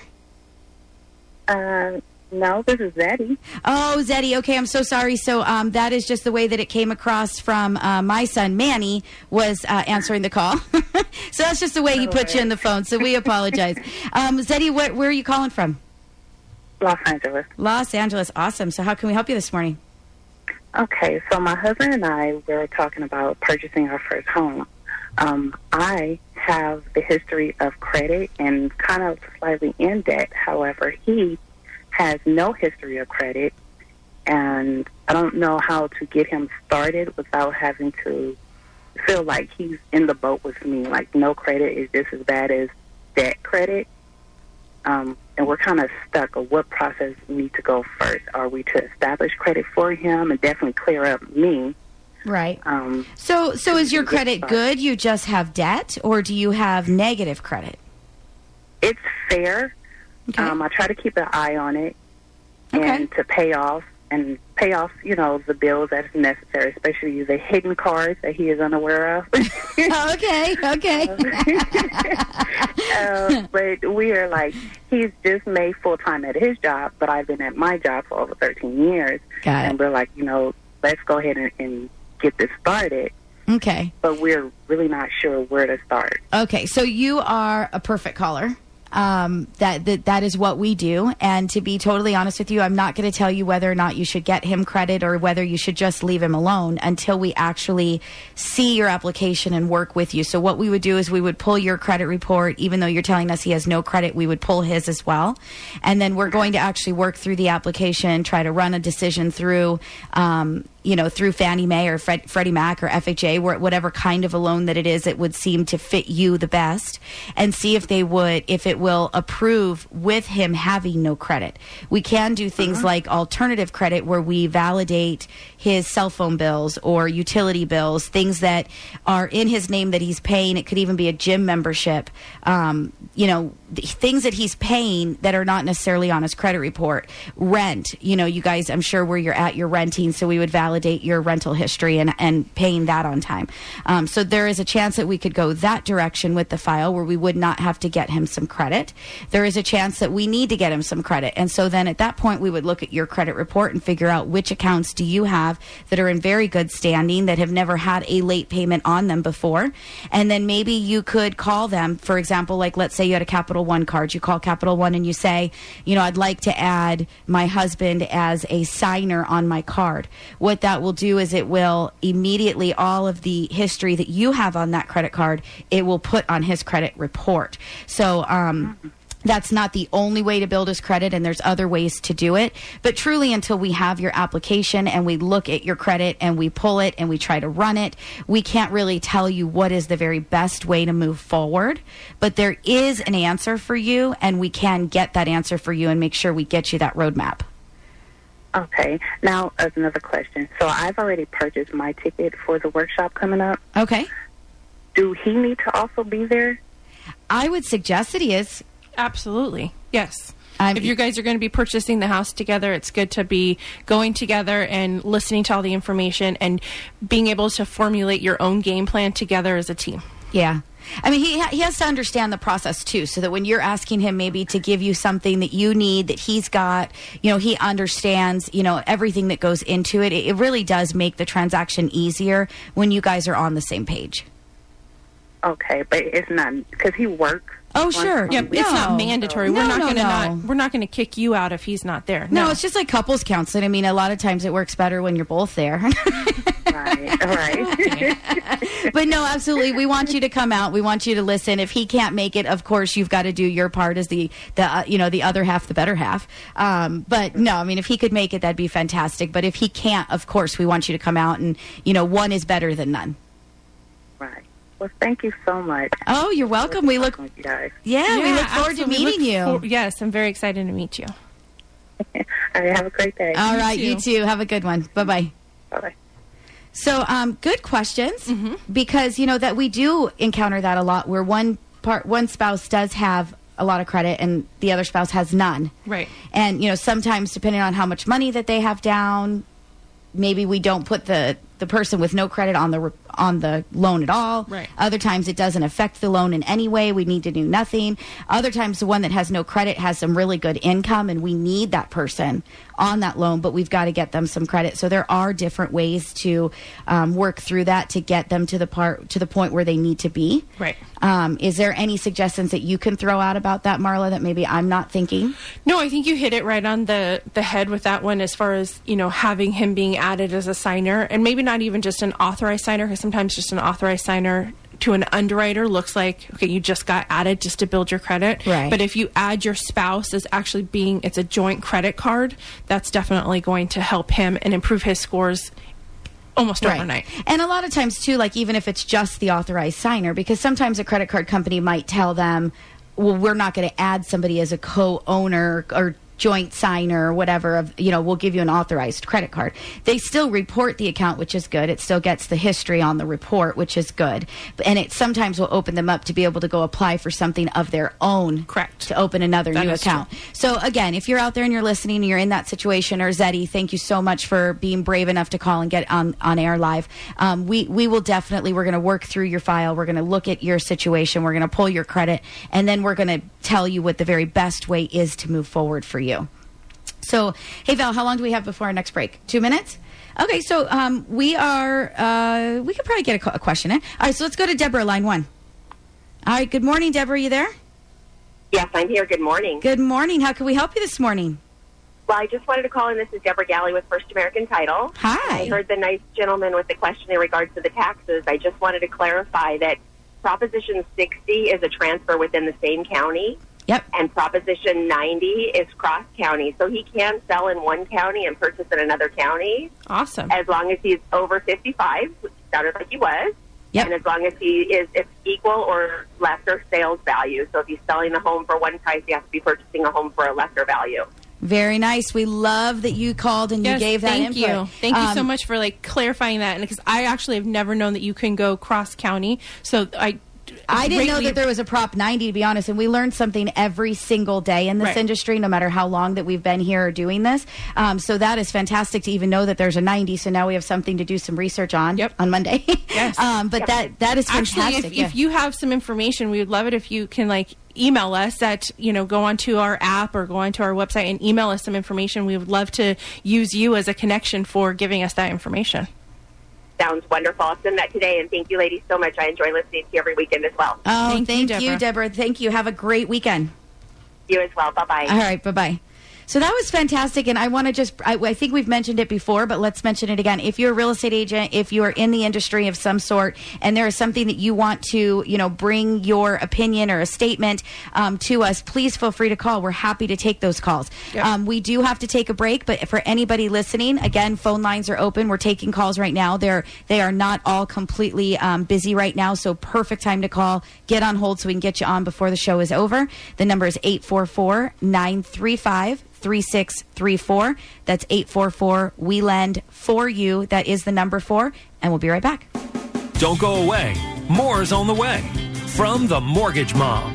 Uh, no, this is Zeddy. Oh, Zeddy. Okay. I'm so sorry. So um, that is just the way that it came across from uh, my son, Manny, was uh, answering the call. So that's just the way he No put way. you in the phone. So we apologize. um, Zeddy, what, where are you calling from? Los Angeles. Los Angeles. Awesome. So how can we help you this morning? Okay, so my husband and I were talking about purchasing our first home. Um, I have the history of credit and kind of slightly in debt. However, he has no history of credit, and I don't know how to get him started without having to feel like he's in the boat with me. Like, no credit is just as bad as debt credit. Um, and we're kind of stuck on what process we need to go first. Are we to establish credit for him and definitely clear up me? Right. Um, so, so is your get credit started. good? You just have debt, or do you have negative credit? It's fair. Okay. Um, I try to keep an eye on it Okay. and to pay off and pay off, you know, the bills that's necessary, especially the hidden cards that he is unaware of. okay, okay. uh, but we are like, he's just made full-time at his job, but I've been at my job for over thirteen years. Got it. And we're like, you know, let's go ahead and, and get this started. Okay. But we're really not sure where to start. Okay, so you are a perfect caller. Um, that, that that is what we do. And to be totally honest with you, I'm not going to tell you whether or not you should get him credit or whether you should just leave him alone until we actually see your application and work with you. So what we would do is we would pull your credit report. Even though you're telling us he has no credit, we would pull his as well. And then we're going to actually work through the application, try to run a decision through, um, you know, through Fannie Mae or Fred, Freddie Mac or F H A, where, whatever kind of a loan that it is, it would seem to fit you the best, and see if they would, if it will approve with him having no credit. We can do things Uh-huh. like alternative credit, where we validate his cell phone bills or utility bills, things that are in his name that he's paying. It could even be a gym membership, um, you know, th- things that he's paying that are not necessarily on his credit report. Rent, you know, you guys, I'm sure where you're at, you're renting, so we would validate validate your rental history and, and paying that on time. Um, so there is a chance that we could go that direction with the file where we would not have to get him some credit. There is a chance that we need to get him some credit. And so then at that point, we would look at your credit report and figure out which accounts do you have that are in very good standing, that have never had a late payment on them before. And then maybe you could call them, for example, like let's say you had a Capital One card. You call Capital One and you say, you know, I'd like to add my husband as a signer on my card. What that will do is it will immediately, all of the history that you have on that credit card, it will put on his credit report. So, um, that's not the only way to build his credit, and there's other ways to do it. But truly, until we have your application and we look at your credit and we pull it and we try to run it, we can't really tell you what is the very best way to move forward. But there is an answer for you, and we can get that answer for you and make sure we get you that roadmap. Okay. Now, as another question. So I've already purchased my ticket for the workshop coming up. Okay. Do he need to also be there? I would suggest that he is. Absolutely. Yes. I'm, if you guys are going to be purchasing the house together, it's good to be going together and listening to all the information and being able to formulate your own game plan together as a team. Yeah. I mean, he, he has to understand the process, too, so that when you're asking him maybe to give you something that you need, that he's got, you know, he understands, you know, everything that goes into it. It, it really does make the transaction easier when you guys are on the same page. Okay, but it's not, because he works. Oh, sure. Yeah, no. it's not mandatory. No, we're not no, going to no. not we're not going to kick you out if he's not there. No. No. It's just like couples counseling. I mean, a lot of times it works better when you're both there. Right, right. But no, absolutely. We want you to come out. We want you to listen. If he can't make it, of course, you've got to do your part as the, the uh, you know, the other half, the better half. Um, but no, I mean, if he could make it, that'd be fantastic. But if he can't, of course, we want you to come out, and, you know, one is better than none. Right. Well, thank you so much. Oh, you're welcome. We look, with you guys. yeah, Yeah, we look forward to absolutely. meeting We you. look for- yes, I'm very excited to meet you. All right, have a great day. All right, too. you too. Have a good one. Bye-bye. Bye-bye. So, um, good questions, Mm-hmm. because, you know, that we do encounter that a lot, where one part, one spouse does have a lot of credit and the other spouse has none. Right. And, you know, sometimes depending on how much money that they have down, maybe we don't put the, the person with no credit on the re- on the loan at all. Right. Other times it doesn't affect the loan in any way. We need to do nothing. Other times the one that has no credit has some really good income, and we need that person on that loan, but we've got to get them some credit. So there are different ways to um, work through that to get them to the part to the point where they need to be. Right. Um, is there any suggestions that you can throw out about that, Marla, that maybe I'm not thinking? No, I think you hit it right on the, the head with that one, as far as, you know, having him being added as a signer, and maybe not even just an authorized signer, because sometimes just an authorized signer to an underwriter looks like, okay, you just got added just to build your credit. Right. But if you add your spouse as actually being, it's a joint credit card, that's definitely going to help him and improve his scores almost Right. overnight. And a lot of times, too, like even if it's just the authorized signer, because sometimes a credit card company might tell them, well, we're not going to add somebody as a co-owner or joint signer or whatever of, you know, we'll give you an authorized credit card. They still report the account, which is good. It still gets the history on the report, which is good. And it sometimes will open them up to be able to go apply for something of their own. Correct. To open another That new is account. true. So again, if you're out there and you're listening and you're in that situation, or Zeddy, thank you so much for being brave enough to call and get on, on air live. Um, we, we will definitely, we're going to work through your file. We're going to look at your situation. We're going to pull your credit, and then we're going to tell you what the very best way is to move forward for you. So, hey, Val, how long do we have before our next break? Two minutes? Okay, so um, we are, uh, we could probably get a, co- a question in. All right, so let's go to Deborah, line one. All right, good morning, Deborah. Are you there? Yes, I'm here. Good morning. Good morning. How can we help you this morning? Well, I just wanted to call in. This is Deborah Galley with First American Title. Hi. I heard the nice gentleman with the question in regards to the taxes. I just wanted to clarify that Proposition sixty is a transfer within the same county. Yep. And Proposition ninety is cross-county. So he can sell in one county and purchase in another county. Awesome. As long as he's over fifty-five, which sounded like he was. Yep. And as long as he is it's equal or lesser sales value. So if he's selling the home for one price, he has to be purchasing a home for a lesser value. Very nice. We love that you called and Yes, you gave that thank input. you. Thank you so Um, much for like clarifying that, and because I actually have never known that you can go cross county. So I I didn't know greatly- that there was a Prop ninety, to be honest, and we learn something every single day in this Right. industry, no matter how long that we've been here doing this. Um, so that is fantastic to even know that there's a ninety. So now we have something to do some research on on Monday. Yes. um, but that that is Actually, fantastic. if, yeah. if you have some information, we would love it if you can like email us at, you know, go onto our app or go onto our website and email us some information. We would love to use you as a connection for giving us that information. Sounds wonderful. I'll send that today, and thank you, ladies, so much. I enjoy listening to you every weekend as well. Oh, thank, Thank you, you, Deborah. Deborah. Thank you. Have a great weekend. You as well. Bye-bye. All right. Bye-bye. So that was fantastic, and I want to just, I, I think we've mentioned it before, but let's mention it again. If you're a real estate agent, if you are in the industry of some sort, and there is something that you want to, you know, bring your opinion or a statement um, to us, please feel free to call. We're happy to take those calls. Yep. Um, we do have to take a break, but for anybody listening, again, phone lines are open. We're taking calls right now. They're, they are not all completely um, busy right now, so perfect time to call. Get on hold so we can get you on before the show is over. The number is eight four four, nine three five, three six three four. That's eight four four, we lend for you. That is the number four, and we'll be right back. Don't go away. More is on the way from the Mortgage Mom.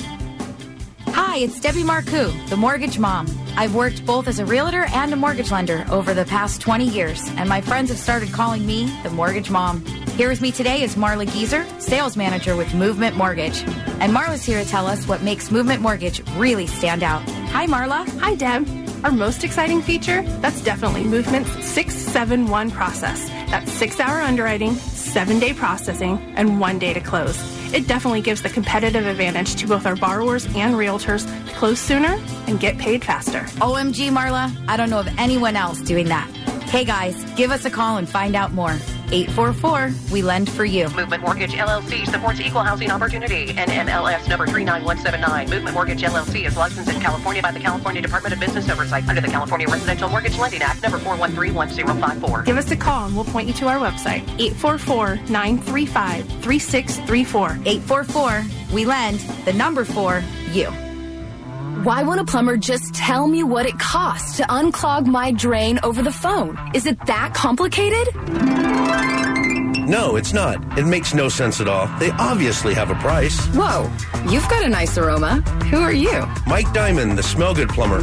Hi, it's Debbie Marcoux, the Mortgage Mom. I've worked both as a realtor and a mortgage lender over the past twenty years, and my friends have started calling me the Mortgage Mom. Here with me today is Marla Geezer, sales manager with Movement Mortgage. And Marla's here to tell us what makes Movement Mortgage really stand out. Hi, Marla. Hi, Deb. Our most exciting feature? That's definitely Movement's six seven one process. That's six-hour underwriting, seven-day processing, and one day to close. It definitely gives the competitive advantage to both our borrowers and realtors to close sooner and get paid faster. O M G, Marla, I don't know of anyone else doing that. Hey, guys, give us a call and find out more. eight four four, we lend for you. Movement Mortgage L L C supports equal housing opportunity. N M L S number three nine one seven nine. Movement Mortgage L L C is licensed in California by the California Department of Business Oversight under the California Residential Mortgage Lending Act number four one three one zero five four. Give us a call and we'll point you to our website, eight four four, nine three five, three six three four. eight four four, we lend, the number four, you. Why won't a plumber just tell me what it costs to unclog my drain over the phone? Is it that complicated? No, it's not. It makes no sense at all. They obviously have a price. Whoa, you've got a nice aroma. Who are you? Mike Diamond, the Smell Good plumber.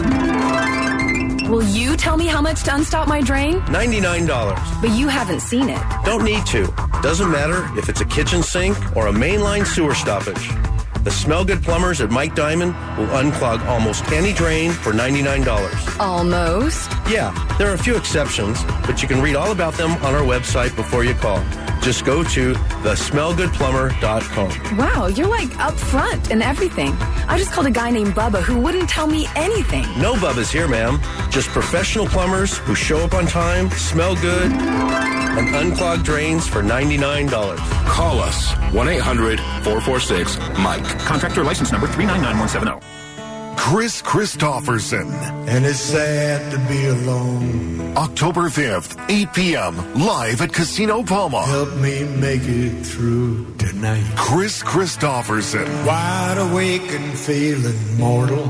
Will you tell me how much to unstop my drain? ninety-nine dollars. But you haven't seen it. Don't need to. Doesn't matter if it's a kitchen sink or a mainline sewer stoppage. The Smell Good plumbers at Mike Diamond will unclog almost any drain for ninety-nine dollars. Almost? Yeah, there are a few exceptions, but you can read all about them on our website before you call. Just go to the smell good plumber dot com. Wow, you're like up front and everything. I just called a guy named Bubba who wouldn't tell me anything. No Bubba's here, ma'am. Just professional plumbers who show up on time, smell good, and unclog drains for ninety-nine dollars. Call us, one eight hundred, four four six, Mike. Contractor license number three nine nine one seven zero. Chris Christopherson. And it's sad to be alone. October fifth, eight p.m., live at Casino Palma. Help me make it through tonight. Chris Christopherson. Wide awake and feeling mortal.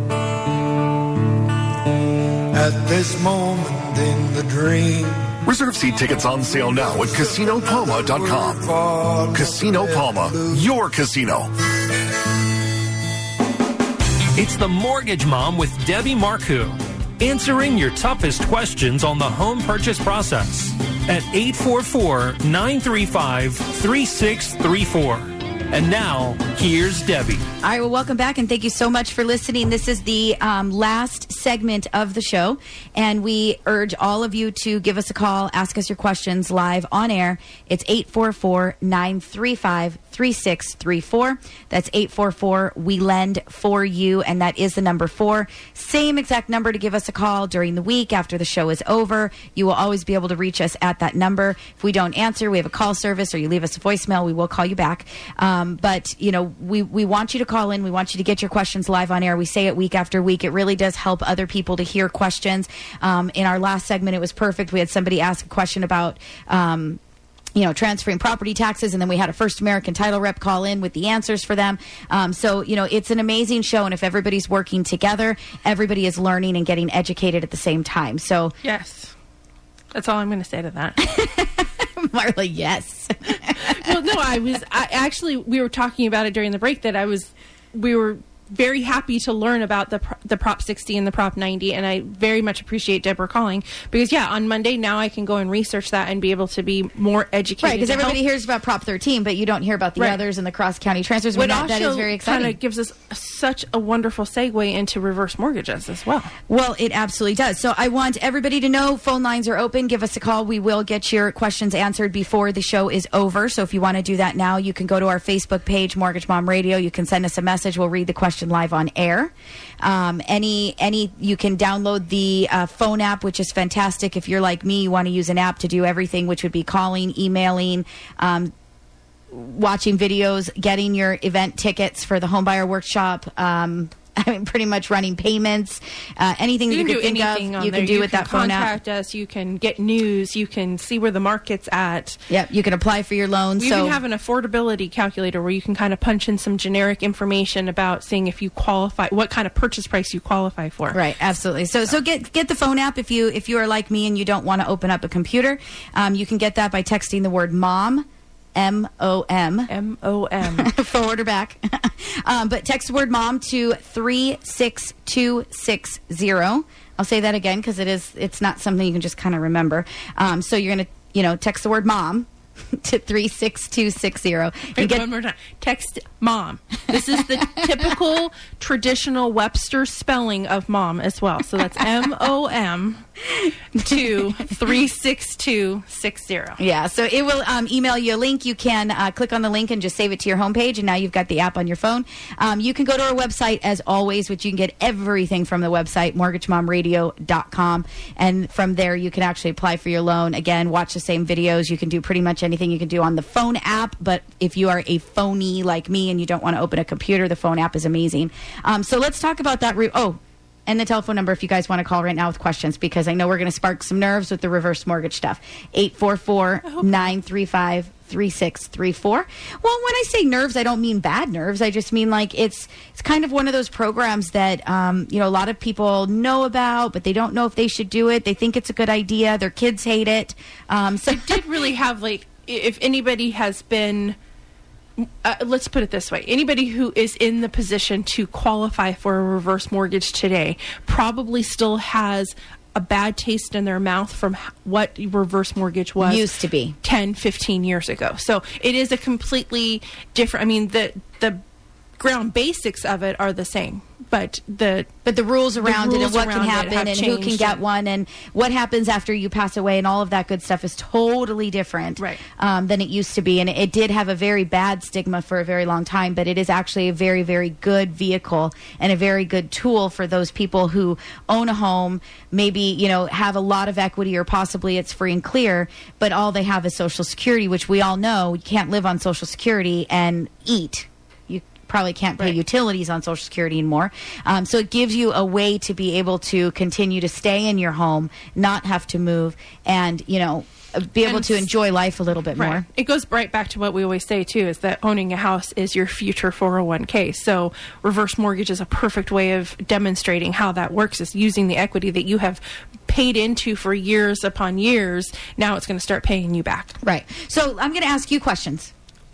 At this moment in the dream. Reserve seat tickets on sale now at casino palma dot com. Casino Palma, your casino. It's the Mortgage Mom with Debbie Marcoux, answering your toughest questions on the home purchase process at eight four four, nine three five, three six three four. And now, here's Debbie. All right, well, welcome back, and thank you so much for listening. This is the um, last segment of the show, and we urge all of you to give us a call, ask us your questions live on air. It's eight four four, nine three five, three six three four. That's eight four four, we lend for you, and that is the number four. Same exact number to give us a call during the week after the show is over. You will always be able to reach us at that number. If we don't answer, we have a call service, or you leave us a voicemail, we will call you back. Um, Um, but, you know, we, we want you to call in. We want you to get your questions live on air. We say it week after week. It really does help other people to hear questions. Um, in our last segment, it was perfect. We had somebody ask a question about, um, you know, transferring property taxes, and then we had a First American title rep call in with the answers for them. Um, so, you know, it's an amazing show, and if everybody's working together, everybody is learning and getting educated at the same time. So, yes, that's all I'm going to say to that. Marla, yes. Well, no, I was I, actually, we were talking about it during the break that I was, we were very happy to learn about the the Prop sixty and the Prop ninety, and I very much appreciate Deborah calling because, yeah, on Monday now I can go and research that and be able to be more educated. Right, because everybody hears about Prop thirteen, but you don't hear about the Right. others and the cross-county transfers. What that, that is very exciting. kind of gives us such a wonderful segue into reverse mortgages as well. Well, it absolutely does. So I want everybody to know phone lines are open. Give us a call. We will get your questions answered before the show is over. So if you want to do that now, you can go to our Facebook page, Mortgage Mom Radio. You can send us a message. We'll read the question live on air. Um, any, any, you can download the uh, phone app, which is fantastic. If you're like me, you want to use an app to do everything, which would be calling, emailing, um, watching videos, getting your event tickets for the Homebuyer Workshop. Um, I mean, pretty much running payments, uh, anything You that can you do could think anything of, on you there. can do You with can that phone app. Contact us. You can get news. You can see where the market's at. Yep, you can apply for your loan. We so even have an affordability calculator where you can kind of punch in some generic information about seeing if you qualify, what kind of purchase price you qualify for. Right, absolutely. So, so get get the phone app if you if you are like me and you don't want to open up a computer. Um, you can get that by texting the word mom. M O M. M O M. Forward or back. um, but text the word mom to three six two six zero. I'll say that again because it is, it's not something you can just kind of remember. Um, so you're going to, you know, text the word mom to three six two six zero. Wait, one more time. Text mom. This is the typical traditional Webster spelling of mom as well. So that's M O M to three six two six zero. Yeah, so it will um, email you a link. You can uh, click on the link and just save it to your homepage, and now you've got the app on your phone. Um, you can go to our website, as always, which you can get everything from the website, mortgage mom radio dot com, and from there you can actually apply for your loan. Again, watch the same videos. You can do pretty much anything you can do on the phone app, but if you are a phony like me and you don't want to open a computer, the phone app is amazing. Um, so let's talk about that. Re- oh, and the telephone number if you guys want to call right now with questions, because I know we're going to spark some nerves with the reverse mortgage stuff. eight four four, nine three five, three six three four. Well, when I say nerves, I don't mean bad nerves. I just mean like it's it's kind of one of those programs that um, you know, a lot of people know about, but they don't know if they should do it. They think it's a good idea. Their kids hate it. Um, so it did really have, like, if anybody has been... Uh, let's put it this way. Anybody who is in the position to qualify for a reverse mortgage today probably still has a bad taste in their mouth from what reverse mortgage was used to be ten, fifteen years ago. So it is a completely different, I mean, the the ground basics of it are the same, but the but the rules around the it rules and what can around it happen have and who can changed get and- one and what happens after you pass away and all of that good stuff is totally different Right. um, than it used to be. And it did have a very bad stigma for a very long time, but it is actually a very, very good vehicle and a very good tool for those people who own a home, maybe, you know, have a lot of equity or possibly it's free and clear, but all they have is Social Security, which we all know you can't live on Social Security and eat. You probably can't pay Right. utilities on Social Security anymore. Um, so it gives you a way to be able to continue to stay in your home, not have to move, and, you know, be able And to s- enjoy life a little bit Right. more. It goes right back to what we always say, too, is that owning a house is your future four oh one k. So reverse mortgage is a perfect way of demonstrating how that works, is using the equity that you have paid into for years upon years. Now it's going to start paying you back. Right. So I'm going to ask you questions.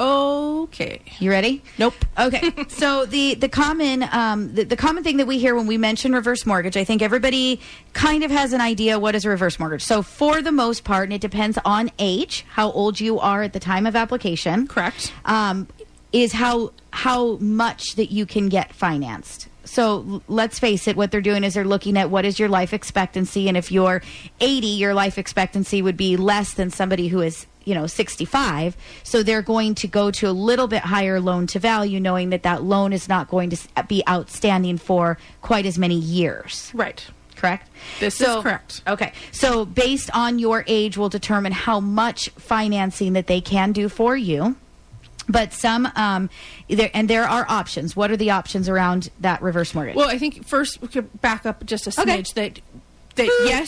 Okay. You ready? Nope. Okay. So the the common um, the, the common thing that we hear when we mention reverse mortgage, I think everybody kind of has an idea what is a reverse mortgage. So for the most part, and it depends on age, how old you are at the time of application. Correct. Um, is how how much that you can get financed. So l- let's face it, what they're doing is they're looking at what is your life expectancy, and if you're eighty, your life expectancy would be less than somebody who is, you know, sixty-five. So they're going to go to a little bit higher loan to value, knowing that that loan is not going to s- be outstanding for quite as many years. Right. Correct? This So- is correct. Okay. So based on your age will determine how much financing that they can do for you. But some, um, there, and there are options. What are the options around that reverse mortgage? Well, I think first we could back up just a Okay. smidge that, that yes.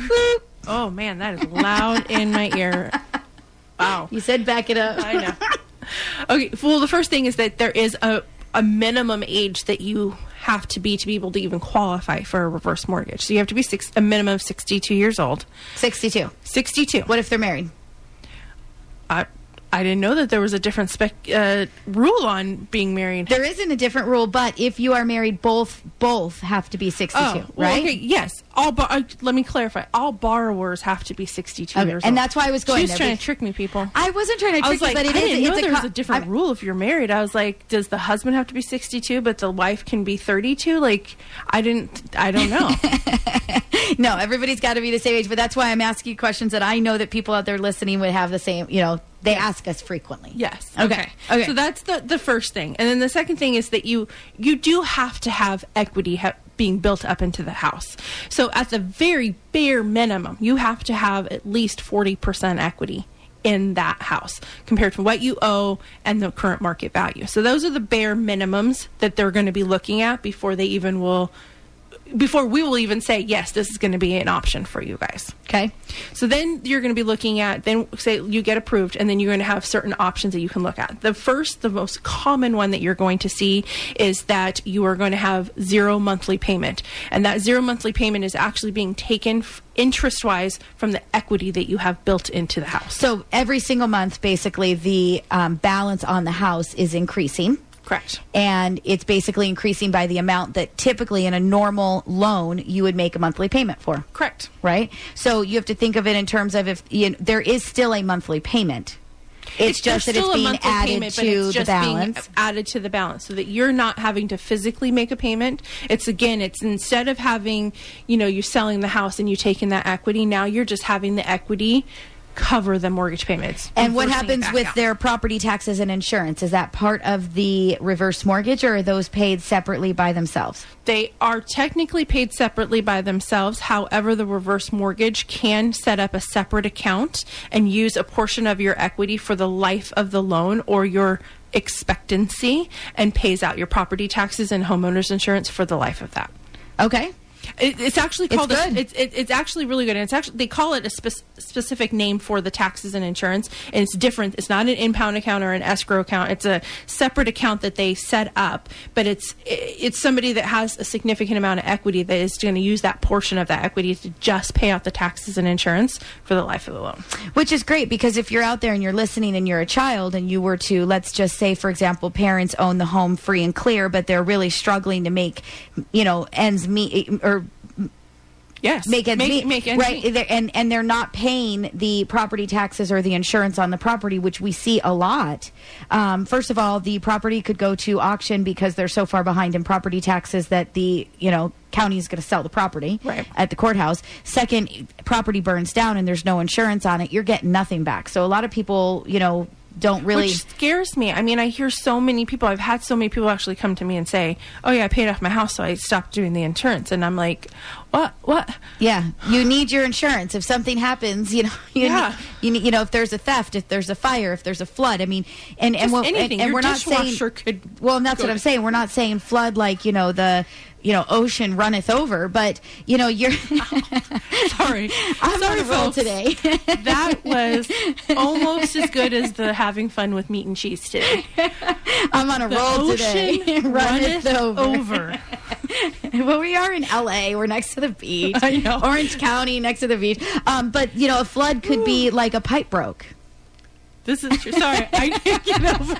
Oh, man, that is loud in my ear. Wow. You said back it up. I know. Okay, well, the first thing is that there is a, a minimum age that you have to be to be able to even qualify for a reverse mortgage. So you have to be six, a minimum of sixty-two years old. sixty-two. sixty-two. What if they're married? I I didn't know that there was a different spec uh, rule on being married. There isn't a different rule, but if you are married, both both have to be sixty-two, oh, well, right? Okay, yes. All bar- uh, let me clarify. All borrowers have to be sixty-two Okay, years and old. that's why I was going She was there, trying because- to trick me, people. I wasn't trying to I trick was you, like, but it I is. didn't it's know a there co- was a different I'm- rule if you're married. I was like, does the husband have to be sixty-two, but the wife can be thirty-two? Like, I didn't. I don't know. No, everybody's got to be the same age, but that's why I'm asking you questions that I know that people out there listening would have the same, you know, they ask us frequently. Yes. Okay. Okay. So that's the the first thing, and then the second thing is that you you do have to have equity ha- being built up into the house. So at the very bare minimum, you have to have at least forty percent equity in that house compared to what you owe and the current market value. So those are the bare minimums that they're going to be looking at before they even will. Before we will even say, yes, this is going to be an option for you guys. Okay. So then you're going to be looking at, then say you get approved, and then you're going to have certain options that you can look at. The first, the most common one that you're going to see is that you are going to have zero monthly payment. And that zero monthly payment is actually being taken f- interest-wise from the equity that you have built into the house. So every single month, basically, the um, balance on the house is increasing. Correct. And it's basically increasing by the amount that typically in a normal loan you would make a monthly payment for. Correct. Right? So you have to think of it in terms of if you know, there is still a monthly payment. It's, It's just that there's it's still a being monthly added payment, but to it's the just being balance. added to the balance, so that you're not having to physically make a payment. It's again, it's instead of having, you know, you selling the house and you taking that equity, now you're just having the equity cover the mortgage payments. And what forcing it happens back with out. their property taxes and insurance? Is that part of the reverse mortgage, or are those paid separately by themselves? They are technically paid separately by themselves. However, the reverse mortgage can set up a separate account and use a portion of your equity for the life of the loan or your expectancy, and pays out your property taxes and homeowners insurance for the life of that. Okay. It, it's actually It's called. a, good. it's it, it's actually really good. And it's actually they call it a spe- specific name for the taxes and insurance, and it's different. It's not an impound account or an escrow account. It's a separate account that they set up. But it's it's somebody that has a significant amount of equity that is going to use that portion of that equity to just pay out the taxes and insurance for the life of the loan. Which is great, because if you're out there and you're listening and you're a child and you were to, let's just say, for example, parents own the home free and clear, but they're really struggling to make, you know, ends meet, or Yes, make ends make, meet, make ends right? meet. They're- And and they're not paying the property taxes or the insurance on the property, which we see a lot. Um, first of all, the property could go to auction because they're so far behind in property taxes that the you know county is going to sell the property Right. at the courthouse. Second, property burns down and there's no insurance on it. You're getting nothing back. So a lot of people, you know, don't really. Which scares me. I mean, I hear so many people. I've had so many people actually come to me and say, "Oh yeah, I paid off my house, so I stopped doing the insurance." And I'm like, "What? What?" Yeah, you need your insurance. If something happens, you know, you Yeah. need, you need, you know, if there's a theft, if there's a fire, if there's a flood. I mean, and and, Just we'll- anything. and, and Your we're not saying. dishwasher could Well, and that's go what I'm to- saying. We're not saying flood like you know the. You know, ocean runneth over, but you know you're. Sorry, I'm Sorry, on a roll folks. today. That was almost as good as the having fun with meat and cheese today. I'm on a The roll ocean today. runneth over. over. Well, we are in L A. We're next to the beach. I know. Orange County, next to the beach. Um, but you know, a flood could be like a pipe broke. This is true. Sorry, I can't get over.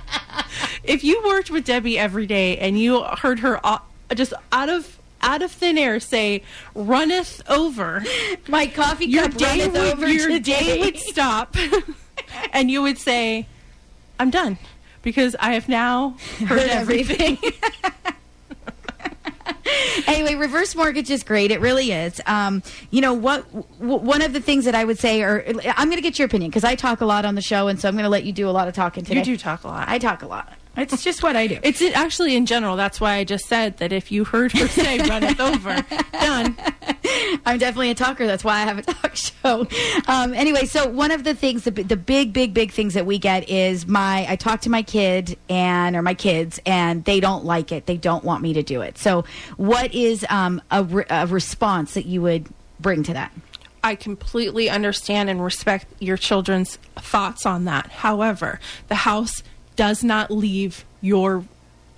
If you worked with Debbie every day and you heard her uh, just out of out of thin air say "runneth over," My coffee your cup day runneth would over your today. day would stop, and you would say, "I'm done," because I have now heard, Heard everything. Anyway, reverse mortgage is great. It really is. Um, you know what? W- one of the things that I would say, or I'm going to get your opinion because I talk a lot on the show, and so I'm going to let you do a lot of talking today. You do talk a lot. I talk a lot. It's just what I do. It's actually in general. That's why I just said that if you heard her say "runneth over," done. I'm definitely a talker. That's why I have a talk show. Um, anyway, so one of the things, the, the big, big, big things that we get is my, I talk to my kid and, or my kids, and they don't like it. They don't want me to do it. So what is um, a, re- a response that you would bring to that? I completely understand and respect your children's thoughts on that. However, the house does not leave your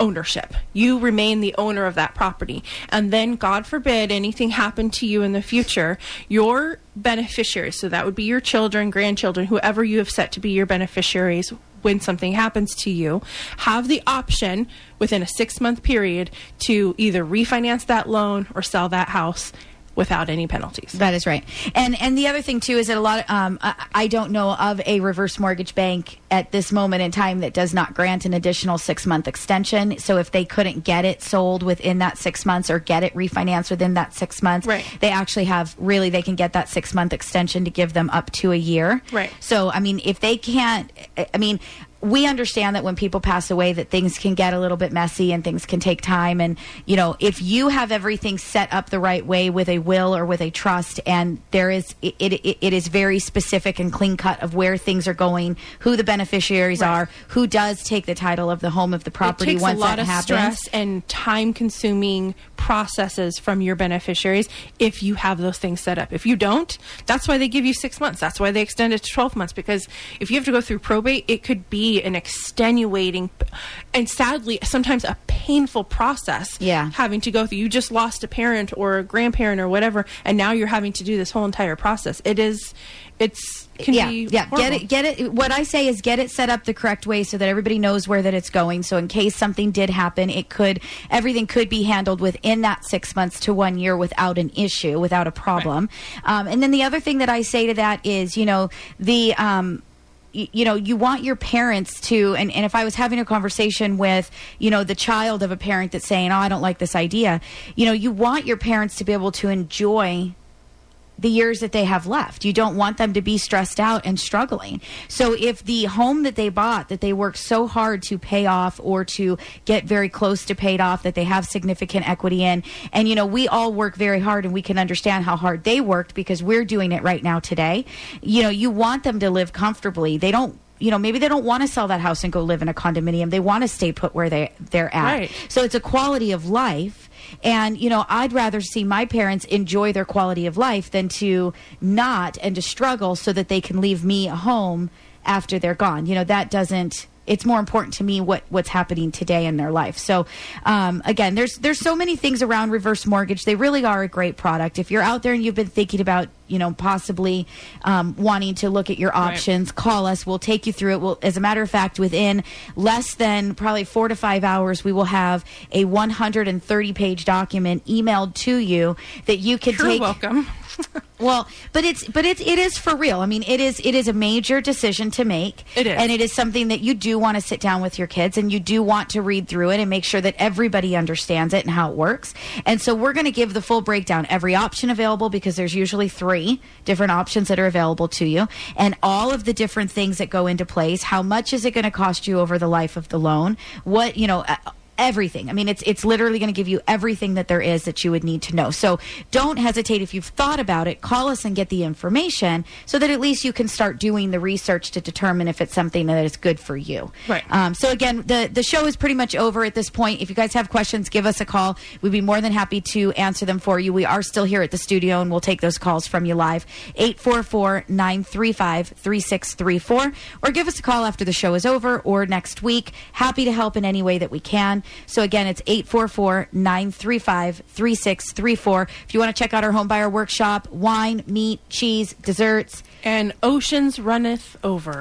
ownership. You remain the owner of that property. And then, God forbid, anything happened to you in the future, your beneficiaries, so that would be your children, grandchildren, whoever you have set to be your beneficiaries when something happens to you, have the option within a six-month period to either refinance that loan or sell that house without any penalties. That is right. And and the other thing, too, is that a lot of, um, I, I don't know of a reverse mortgage bank at this moment in time that does not grant an additional six-month extension. So if they couldn't get it sold within that six months or get it refinanced within that six months, right. they actually have, really, they can get that six-month extension to give them up to a year. Right. So, I mean, if they can't, I mean, we understand that when people pass away that things can get a little bit messy and things can take time. And, you know, if you have everything set up the right way with a will or with a trust, and there is, it, it, it is very specific and clean cut of where things are going, who the beneficiaries Right. are, who does take the title of the home, of the property it takes once a lot that of happens. stress and time consuming processes from your beneficiaries if you have those things set up. If you don't, that's why they give you six months. That's why they extend it to twelve months, because if you have to go through probate, it could be an extenuating and sadly sometimes a painful process. Yeah. Having to go through. You just lost a parent or a grandparent or whatever, and now you're having to do this whole entire process. It is it's can yeah, be yeah. horrible. Get it, get it. What I say is get it set up the correct way so that everybody knows where that it's going. So in case something did happen, it could everything could be handled within that six months to one year without an issue, without a problem. Right. Um, and then the other thing that I say to that is, you know, the. Um, you know, you want your parents to, and, and if I was having a conversation with, you know, the child of a parent that's saying, oh, I don't like this idea, you know, you want your parents to be able to enjoy the years that they have left. You don't want them to be stressed out and struggling. So if the home that they bought, that they worked so hard to pay off or to get very close to paid off, that they have significant equity in, and, you know, we all work very hard and we can understand how hard they worked because we're doing it right now today. You know, you want them to live comfortably. They don't, you know, maybe they don't want to sell that house and go live in a condominium. They want to stay put where they, they're at. Right. So it's a quality of life. And, you know, I'd rather see my parents enjoy their quality of life than to not and to struggle so that they can leave me a home after they're gone. You know, that doesn't... It's more important to me what, what's happening today in their life. So, um, again, there's there's so many things around reverse mortgage. They really are a great product. If you're out there and you've been thinking about, you know, possibly um, wanting to look at your options, right. Call us. We'll take you through it. We'll, as a matter of fact, within less than probably four to five hours, we will have a one hundred thirty page document emailed to you that you can You're take. welcome. Well, but it's but it's it is for real. I mean, it is it is a major decision to make. It is, and it is something that you do want to sit down with your kids and you do want to read through it and make sure that everybody understands it and how it works. And so we're going to give the full breakdown, every option available, because there's usually three different options that are available to you, and all of the different things that go into place. How much is it going to cost you over the life of the loan? What, you know. Uh, Everything. I mean, it's it's literally going to give you everything that there is that you would need to know. So don't hesitate. If you've thought about it, call us and get the information so that at least you can start doing the research to determine if it's something that is good for you. Right. Um, so again, the, the show is pretty much over at this point. If you guys have questions, give us a call. We'd be more than happy to answer them for you. We are still here at the studio, and we'll take those calls from you live. eight four four, nine three five, three six three four. Or give us a call after the show is over or next week. Happy to help in any way that we can. So again, it's eight four four, nine three five, three six three four. If you want to check out our home buyer workshop, wine, meat, cheese, desserts. And oceans runneth over.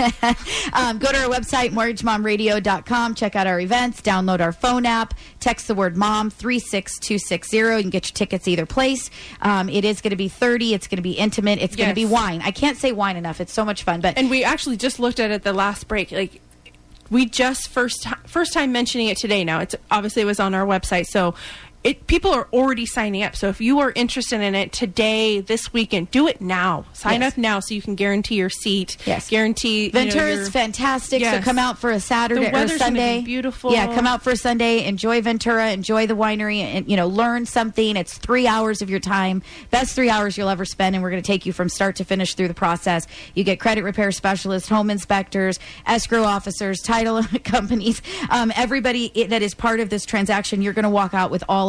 um, go to our website, mortgage mom radio dot com. Check out our events. Download our phone app. Text the word MOM three six two six zero. You can get your tickets either place. Um, it is going to be thirty. It's going to be intimate. It's Yes. going to be wine. I can't say wine enough. It's so much fun. But And we actually just looked at it the last break. Like, we just first ti- first time mentioning it today. Now, it's obviously it was on our website, so it people are already signing up. So if you are interested in it today, this weekend, do it now. Sign Yes. up now so you can guarantee your seat. Yes. Guarantee. you know, Ventura's your- fantastic. Yes. So come out for a Saturday The or weather's gonna be Sunday. beautiful. Yeah, come out for a Sunday. Enjoy Ventura. Enjoy the winery, and you know, learn something. It's three hours of your time, best three hours you'll ever spend, and we're going to take you from start to finish through the process. You get credit repair specialists, home inspectors, escrow officers, title companies, um, everybody that is part of this transaction. You're going to walk out with all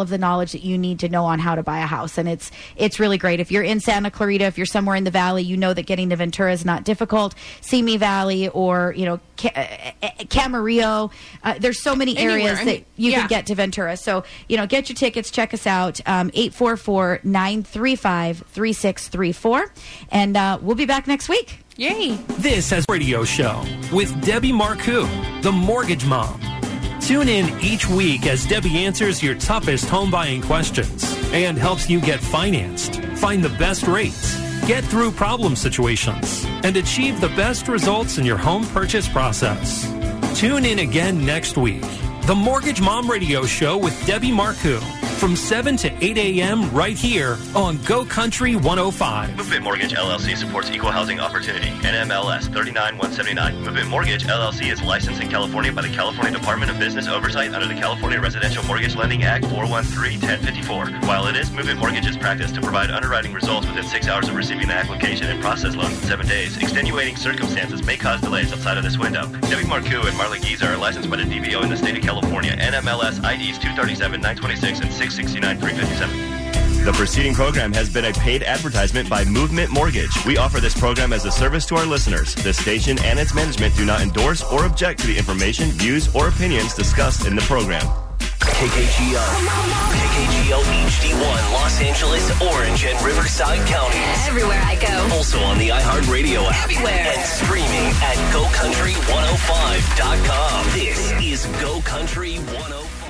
all of the knowledge that you need to know on how to buy a house. And it's it's really great. If you're in Santa Clarita, if you're somewhere in the valley, you know that getting to Ventura is not difficult. Simi Valley or, you know, Camarillo. Uh, there's so many Anywhere. areas I that mean, you yeah. can get to Ventura. So, you know, get your tickets. Check us out. Um, eight four four, nine three five, three six three four. And uh, we'll be back next week. Yay. This is Radio Show with Debbie Marcoux, the Mortgage Mom. Tune in each week as Debbie answers your toughest home buying questions and helps you get financed, find the best rates, get through problem situations, and achieve the best results in your home purchase process. Tune in again next week. The Mortgage Mom Radio Show with Debbie Marcoux from seven to eight a.m. right here on Go Country one oh five. Movement Mortgage L L C supports equal housing opportunity. N M L S three nine one seven nine. Movement Mortgage L L C is licensed in California by the California Department of Business Oversight under the California Residential Mortgage Lending Act four one three, ten fifty-four. While it is Movement Mortgage's practice to provide underwriting results within six hours of receiving the application and process loans in seven days, extenuating circumstances may cause delays outside of this window. Debbie Marcoux and Marla Giza are licensed by the D B O in the state of California. N M L S I Ds two thirty-seven, nine twenty-six, and six sixty-nine, three fifty-seven. The preceding program has been a paid advertisement by Movement Mortgage. We offer this program as a service to our listeners. The station and its management do not endorse or object to the information, views, or opinions discussed in the program. K K G O. K K G O H D one, Los Angeles, Orange, and Riverside counties. Everywhere I go. Also on the iHeartRadio app. Everywhere. And streaming at go country one oh five dot com. This is Go Country one oh five.